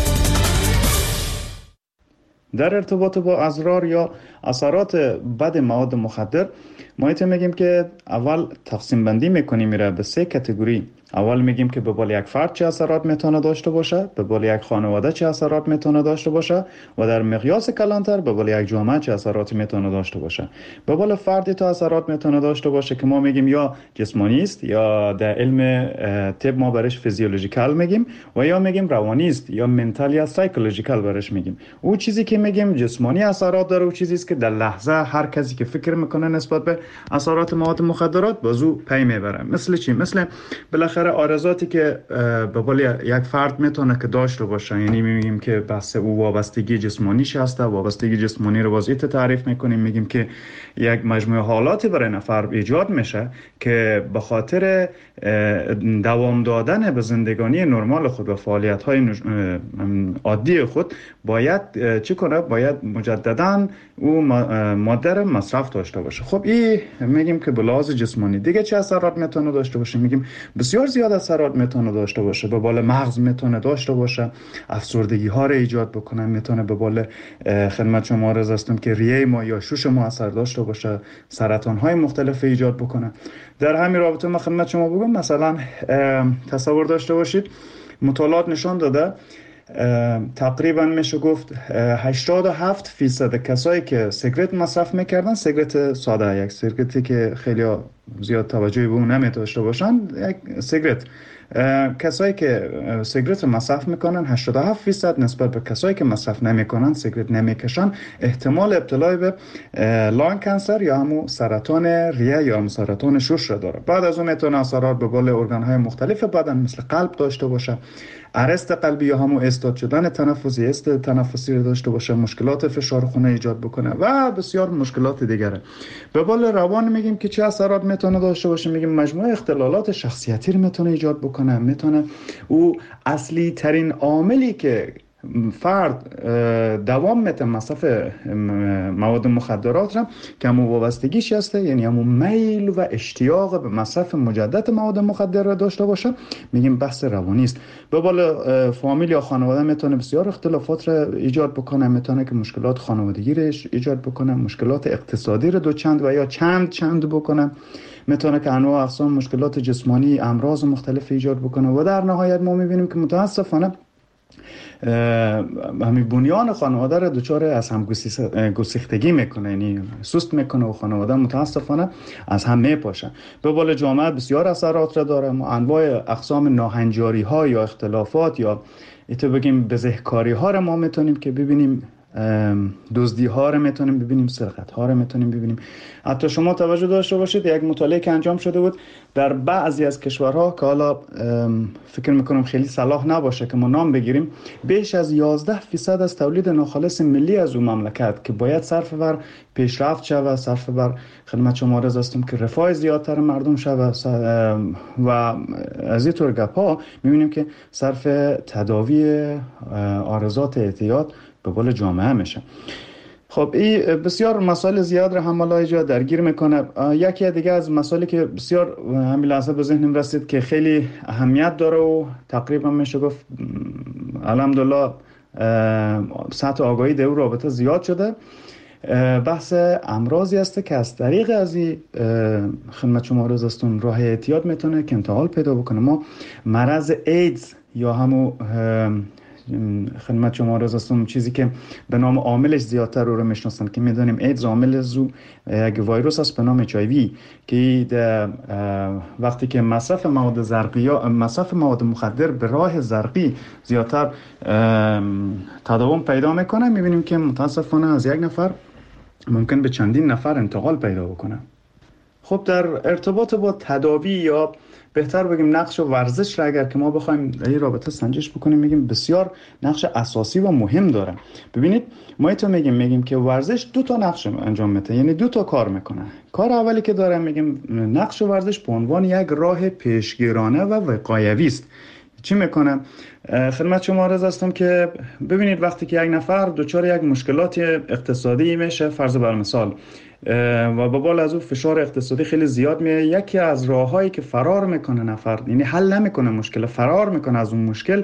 در ارتباط با اضرار یا اثرات بد مواد مخدر ما ایت میگیم که اول تقسیم بندی میکنیم میره به سه کاتگوری. اول میگیم که به بال یک فرد چه اثرات میتونه داشته باشه، به بال یک خانواده چه اثرات میتونه داشته باشه و در مقیاس کلانتر به بال یک جامعه چه اثراتی میتونه داشته باشه. به بال فردی تو اثرات میتونه داشته باشه که ما میگیم یا جسمانی است یا در علم طب ما برش فیزیولوژیکال میگیم و یا میگیم روانی است یا منتال یا سایکولوژیکال برش میگیم. او چیزی که میگیم جسمانی اثرات داره او چیزی است که در لحظه هر کسی که فکر میکنه نسبت به اثرات مواد مخدرات بازو پی میبره. مثل چی؟ مثل بالاخره آرزاتی که به قول یک فرد میتونه که داشته باشه، یعنی میگیم که بس او وابستگی جسمانیش هسته. وابستگی جسمانی رو وضعیت تعریف میکنیم، میگیم که یک مجموعه حالاتی برای نفر ایجاد میشه که به خاطر دوام دادن به زندگانی نرمال خود و فعالیت های عادی خود باید چی کنه؟ باید مجددا او ماده رو مصرف داشته باشه. خب این میگیم که به لحاظ جسمانی. دیگه چه اثرات میتونه داشته باشه؟ میگیم بسیار زیاد اثرات میتونه داشته باشه. به بال مغز میتونه داشته باشه، افسردگی ها رو ایجاد بکنه، میتونه به بال خدمت شما عرض هستم که ریه ما یا شوش ما اثر داشته باشه، سرطان های مختلف ایجاد بکنه. در همین رابطه ما خدمت شما بگم مثلا تصور داشته باشید مطالعات نشان داده تقریبا میشه گفت هشتاد و هفت فیصد کسایی که سیگرت مصرف میکردن، سیگرت ساده، یک سیگرتی که خیلی زیاد توجهی به اون نمیداشته باشن، یک سیگرت، کسایی که سیگرت مصرف میکنن هشتاد و هفت فیصد نسبت به کسایی که مصرف نمیکنن، سیگرت نمیکشن، احتمال ابتلا به لانگ کانسر یا همون سرطان ریه یا همون سرطان شش را داره. بعد از اون میتونه اثرات به قول ارگان‌های مختلف بدن مثل قلب داشته باشه، ارست قلبی یا همون استاد شدن تنفسی، است تنفسی رو داشته باشه، مشکلات فشار خون ایجاد بکنه و بسیار مشکلات دیگره. به قول روان میگیم که چه اثرات میتونه داشته باشه، میگیم مجموعه اختلالات شخصیتی رو میتونه ایجاد بکنه. میتونه او اصلی ترین عاملی که فرد دوام میته مصرف مواد مخدرات را که همون وابستگیش هسته، یعنی همون میل و اشتیاق به مصرف مجدد مواد مخدر را داشته باشه، میگیم بحث روانی است. به بالا فامیل یا خانواده میتونه بسیار اختلافات را ایجاد بکنه، میتونه که مشکلات خانوادگی را ایجاد بکنه، مشکلات اقتصادی را دو چند و یا چند چند بکنه، میتونه که انواع اقسام مشکلات جسمانی، امراض مختلف ایجاد بکنه و در نهایت ما میبینیم که متاسفانه همین بنیان خانواده را دچار از هم گسیختگی میکنه، یعنی سست میکنه و خانواده متاسفانه از هم میپاشه. به قول جامعه بسیار اثرات را داره. ما انواع اقسام ناهنجاری ها یا اختلافات یا ایتو بگیم بزهکاری ها را ما میتونیم که ببینیم، دزدی ها رو میتونیم ببینیم، سرقت ها رو میتونیم ببینیم. حتی شما توجه داشته باشید یک مطالعه که انجام شده بود در بعضی از کشورها که حالا فکر میکنم خیلی صلاح نباشه که ما نام بگیریم، بیش از یازده فیصد از تولید ناخالص ملی از اون مملکت که باید صرف بر پیشرفت شود، صرف بر خدمت شما عرض هستم که رفاه زیادتر مردم شود و از این طور گپ ها میبینیم که صرف تداوی عارضات اعتیاد به قول جامعه میشه. خب این بسیار مسائل زیاد رو هم اینجا درگیر میکنه. یکی دیگه از مسائلی که بسیار همین لحظه به ذهنم رسید که خیلی اهمیت داره و تقریبا میشه گفت الحمدلله سطح آگاهی در رابطه زیاد شده، بحث امراضی است که از طریق از این خدمت شما عرض هستم راه اعتیاد میتونه که انتقال پیدا بکنه. ما مرض ایدز یا همون خدمت شما عرض هستم چیزی که به نام عاملش زیادتر رو میشناسن که میدونیم ایدز عامل زو یک ویروس است به نام اچ آی وی که وقتی که مصرف مواد زرقی یا مصرف مواد مخدر به راه زرقی زیادتر تداوم پیدا میکنه، میبینیم که متاسفانه از یک نفر ممکن به چندین نفر انتقال پیدا بکنه. خب در ارتباط با تداوی یا بهتر بگیم نقش ورزش را اگر که ما بخوایم در این رابطه سنجش بکنیم، میگیم بسیار نقش اساسی و مهم داره. ببینید ما ایتو میگیم میگیم که ورزش دو تا نقش انجام میده، یعنی دو تا کار میکنه. کار اولی که داره میگیم نقش ورزش به عنوان یک راه پیشگیرانه و وقایوی است. چی میکنه؟ خدمت شما عرض هستم که ببینید وقتی که یک نفر دچار یک مشکلات اقتصادی میشه، فرض بر مثال، و به بالا از اون فشار اقتصادی خیلی زیاد میه، یکی از راههایی که فرار میکنه نفر، یعنی حل نمیکنه مشکل، فرار میکنه از اون مشکل،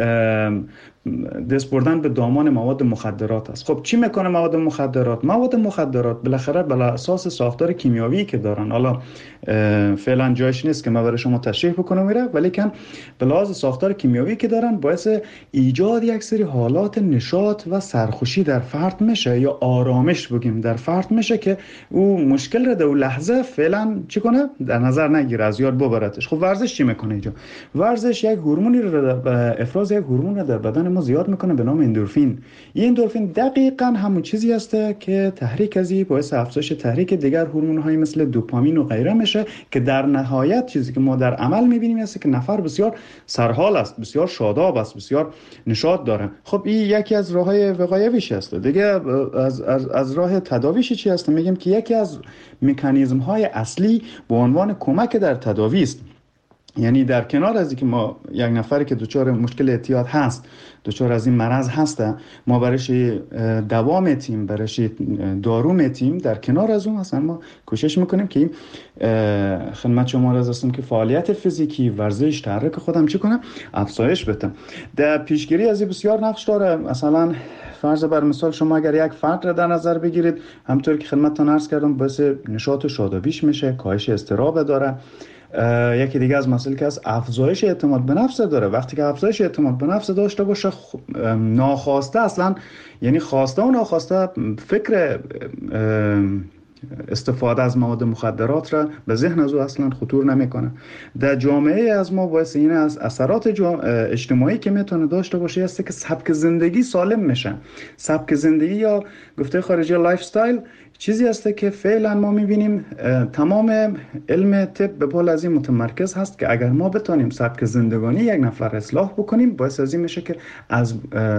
دست بردن به دامان مواد مخدرات است. خب چی میکنه مواد مخدرات؟ مواد مخدرات بالاخره بر اساس ساختار کیمیاوی که دارن، حالا فعلا جایش نیست که من برای شما تشریح بکنم میره، ولی کن به لحاظ ساختار کیمیاوی که دارن باعث ایجاد یک سری حالات نشاط و سرخوشی در فرد میشه یا آرامش بگیم در فرد میشه که او مشکل رو در لحظه فعلا چی کنه در نظر نگیره، از یاد ببرتش. خب ورزش چی میکنه اینجا؟ ورزش یک هورمونی رو افراز یک هورمون در بدن ما زیاد میکنه به نام اندورفین. این اندورفین دقیقاً همون چیزی هسته که تحریک ازی باعث افزایش تحریک دیگر هورمون‌های مثل دوپامین و غیره میشه که در نهایت چیزی که ما در عمل میبینیم است که نفر بسیار سرحال است، بسیار شاداب است، بسیار نشاط داره. خب این یکی از راههای وقایویش است. دیگه از از, از راه تداویش چی است؟ میگیم که یکی از مکانیزم‌های اصلی به عنوان کمک در تداوی است. یعنی در کنار از اینکه ما یک نفری که دچار مشکل اعتیاد هست، دچار از این مرض هسته، ما برایش دوا میتیم، برایش دارو میتیم، در کنار از اون اصلا ما کوشش میکنیم که این خدمت شما عرض هستم که فعالیت فیزیکی، ورزش، تحرک خودم چی کنم افزایش بدم. در پیشگیری از این بسیار نقش داره. مثلا فرض بر مثال شما اگر یک فرد را در نظر بگیرید، همونطور که خدمتتون عرض کردم باعث نشاط و شادابیش میشه، کاهش اضطراب داره یکی دیگه از مسائلی که از افزایش اعتماد به نفس داره. وقتی که افزایش اعتماد به نفس داشته باشه ناخواسته، اصلا یعنی خواسته و ناخواسته فکر استفاده از مواد مخدرات را به ذهن از او اصلا خطور نمیکنه. در جامعه از ما باعث این از اثرات اجتماعی که میتونه داشته باشه است که سبک زندگی سالم میشه. سبک زندگی یا گفته خارجی لایف استایل چیزی هسته که فعلا ما میبینیم تمام علم طب به پول از این متمرکز هست که اگر ما بتونیم سبک زندگانی یک نفر اصلاح بکنیم باعث از این میشه که از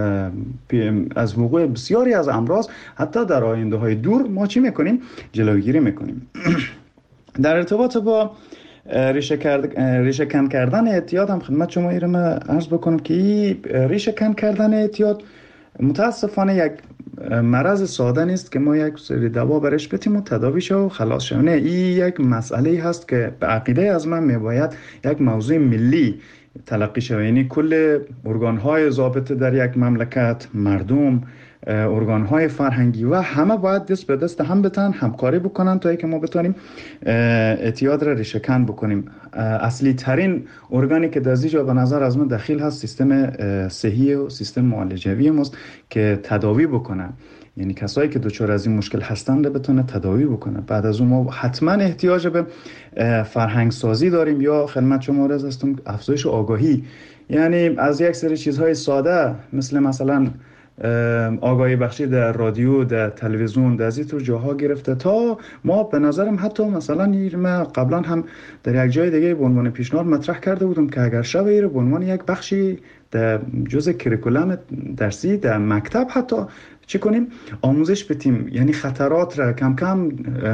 از وقوع بسیاری از امراض حتی در آینده های دور ما چی میکنیم؟ جلوگیری میکنیم. در ارتباط با ریشه کرد ریشه کن کردن اعتیاد هم خدمت شما ایرم عرض بکنم که ریشه کن کردن اعتیاد متاسفانه یک مرض ساده نیست که ما یک سری دوا برش بتیم و تداوی شو و خلاص شو. نه، این یک مسئله هست که به عقیده از من میباید یک موضوع ملی تلقی شود. یعنی کل ارگان‌های ضابطه در یک مملکت، مردم، ارگان‌های فرهنگی و همه باید دست به دست هم بتن همکاری بکنن تا اینکه ما بتونیم اعتیاد را ریشه کن بکنیم. اصلی ترین ارگانی که در اینجا به نظر از من دخیل هست سیستم صحی و سیستم معالجوی ماست که تداوی بکنن. یعنی کسایی که دچار از این مشکل هستند رو بتونه تداوی بکنه. بعد از اون ما حتما احتیاج به فرهنگ سازی داریم یا خدمت شما عرض هستم افزایش آگاهی. یعنی از یک سری چیزهای ساده مثل مثلا آگاهی بخشی در رادیو، در تلویزیون، در از اینطور جاها گرفته تا ما به نظرم حتی مثلا ما قبلا هم در یک جای دیگه به عنوان پیشنهاد مطرح کرده بودم که اگر شب ایره به عنوان یک بخشی در جزء کریکولم درسی در مکتب حتی چه کنیم آموزش بدیم. یعنی خطرات را کم کم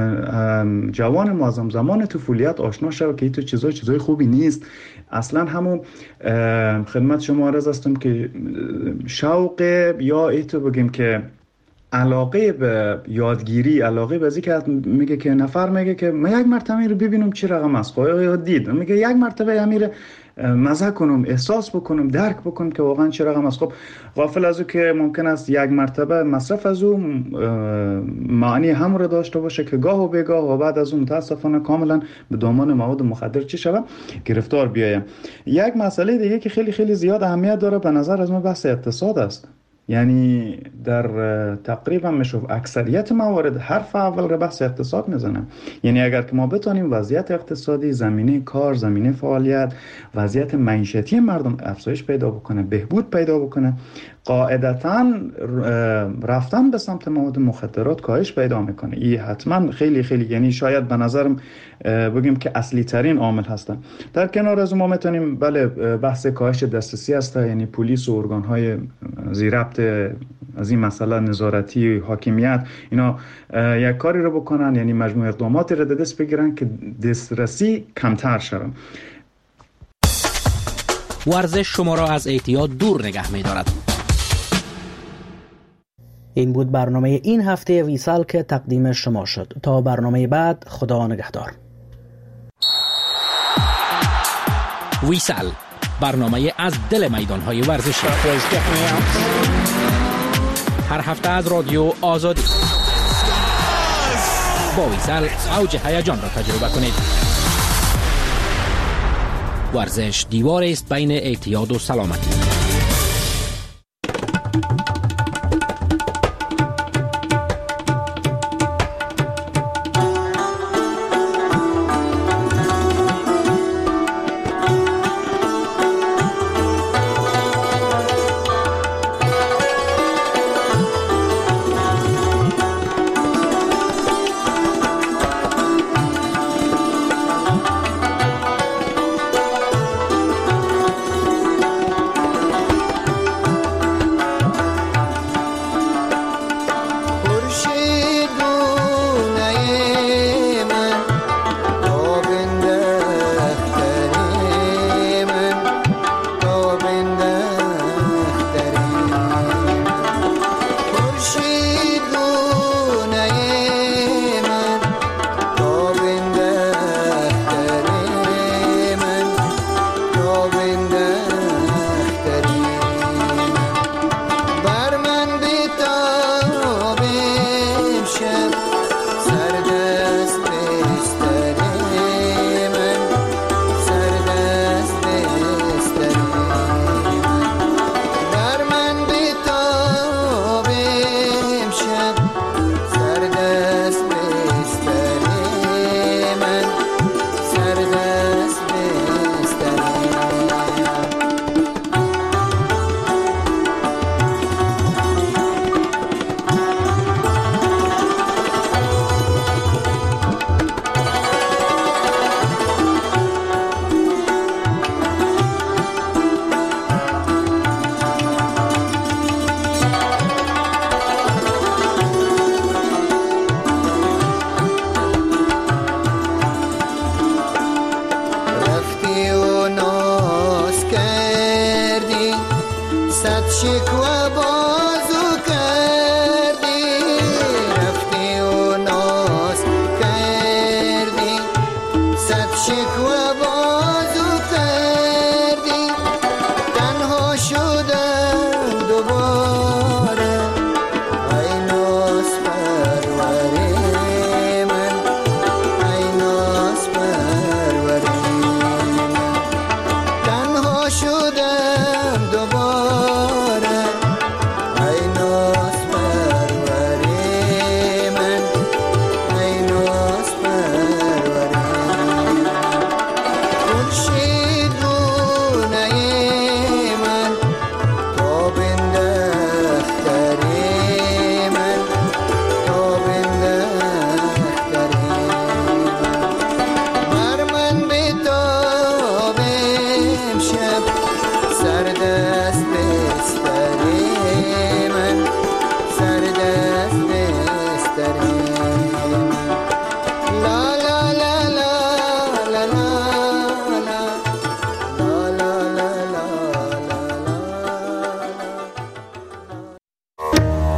جوان معظم زمان طفولیت آشنا شود که این تو چیزای چیزای خوبی نیست. اصلا همون خدمت شما عرض هستم که شوق یا ایتو بگیم که علاقه به یادگیری، علاقه به که میگه که نفر میگه که من یک مرتبه رو ببینم چی رقم است، یا دید میگه یک مرتبه امیر مزه کنم، احساس بکنم، درک بکنم که واقعا چه رقم است. خب غافل از او که ممکن است یک مرتبه مصرف از او معنی هم رو داشته باشه که گاه و بیگاه و بعد از اون متاسفانه کاملا به دامان مواد مخدر چی شود گرفتار بیایم. یک مسئله دیگه که خیلی خیلی زیاد اهمیت داره به نظر از من بحث اقتصاد است. یعنی در تقریبا میشه اکثریت موارد حرف اول رو بحث اقتصاد میزنه. یعنی اگر که ما بتونیم وضعیت اقتصادی، زمینه کار، زمینه فعالیت، وضعیت معیشتی مردم افزایش پیدا بکنه، بهبود پیدا بکنه، قاعدتاً رفتن به سمت مواد مخدرات کاهش پیدا میکنه. این حتما خیلی خیلی یعنی شاید به نظرم بگیم که اصلی ترین عامل هستن. در کنار از ما میتونیم بله بحث کاهش دسترسی هست، یعنی پلیس و ارگان‌های زیربط از این مسئله نظارتی حاکمیت اینا یک کاری رو بکنن، یعنی مجموع اقداماتی رو دست بگیرن که دسترسی کمتر شود. ورزش شما را از اعتیاد دور نگه می‌دارد. این بود برنامه این هفته ویسال که تقدیم شما شد. تا برنامه بعد خدا نگهدار. ویسال برنامه از دل میدان‌های ورزشی هر هفته از رادیو آزادی. با ویسال اوج هیجان را تجربه کنید. ورزش دیواری است بین اعتیاد و سلامتی.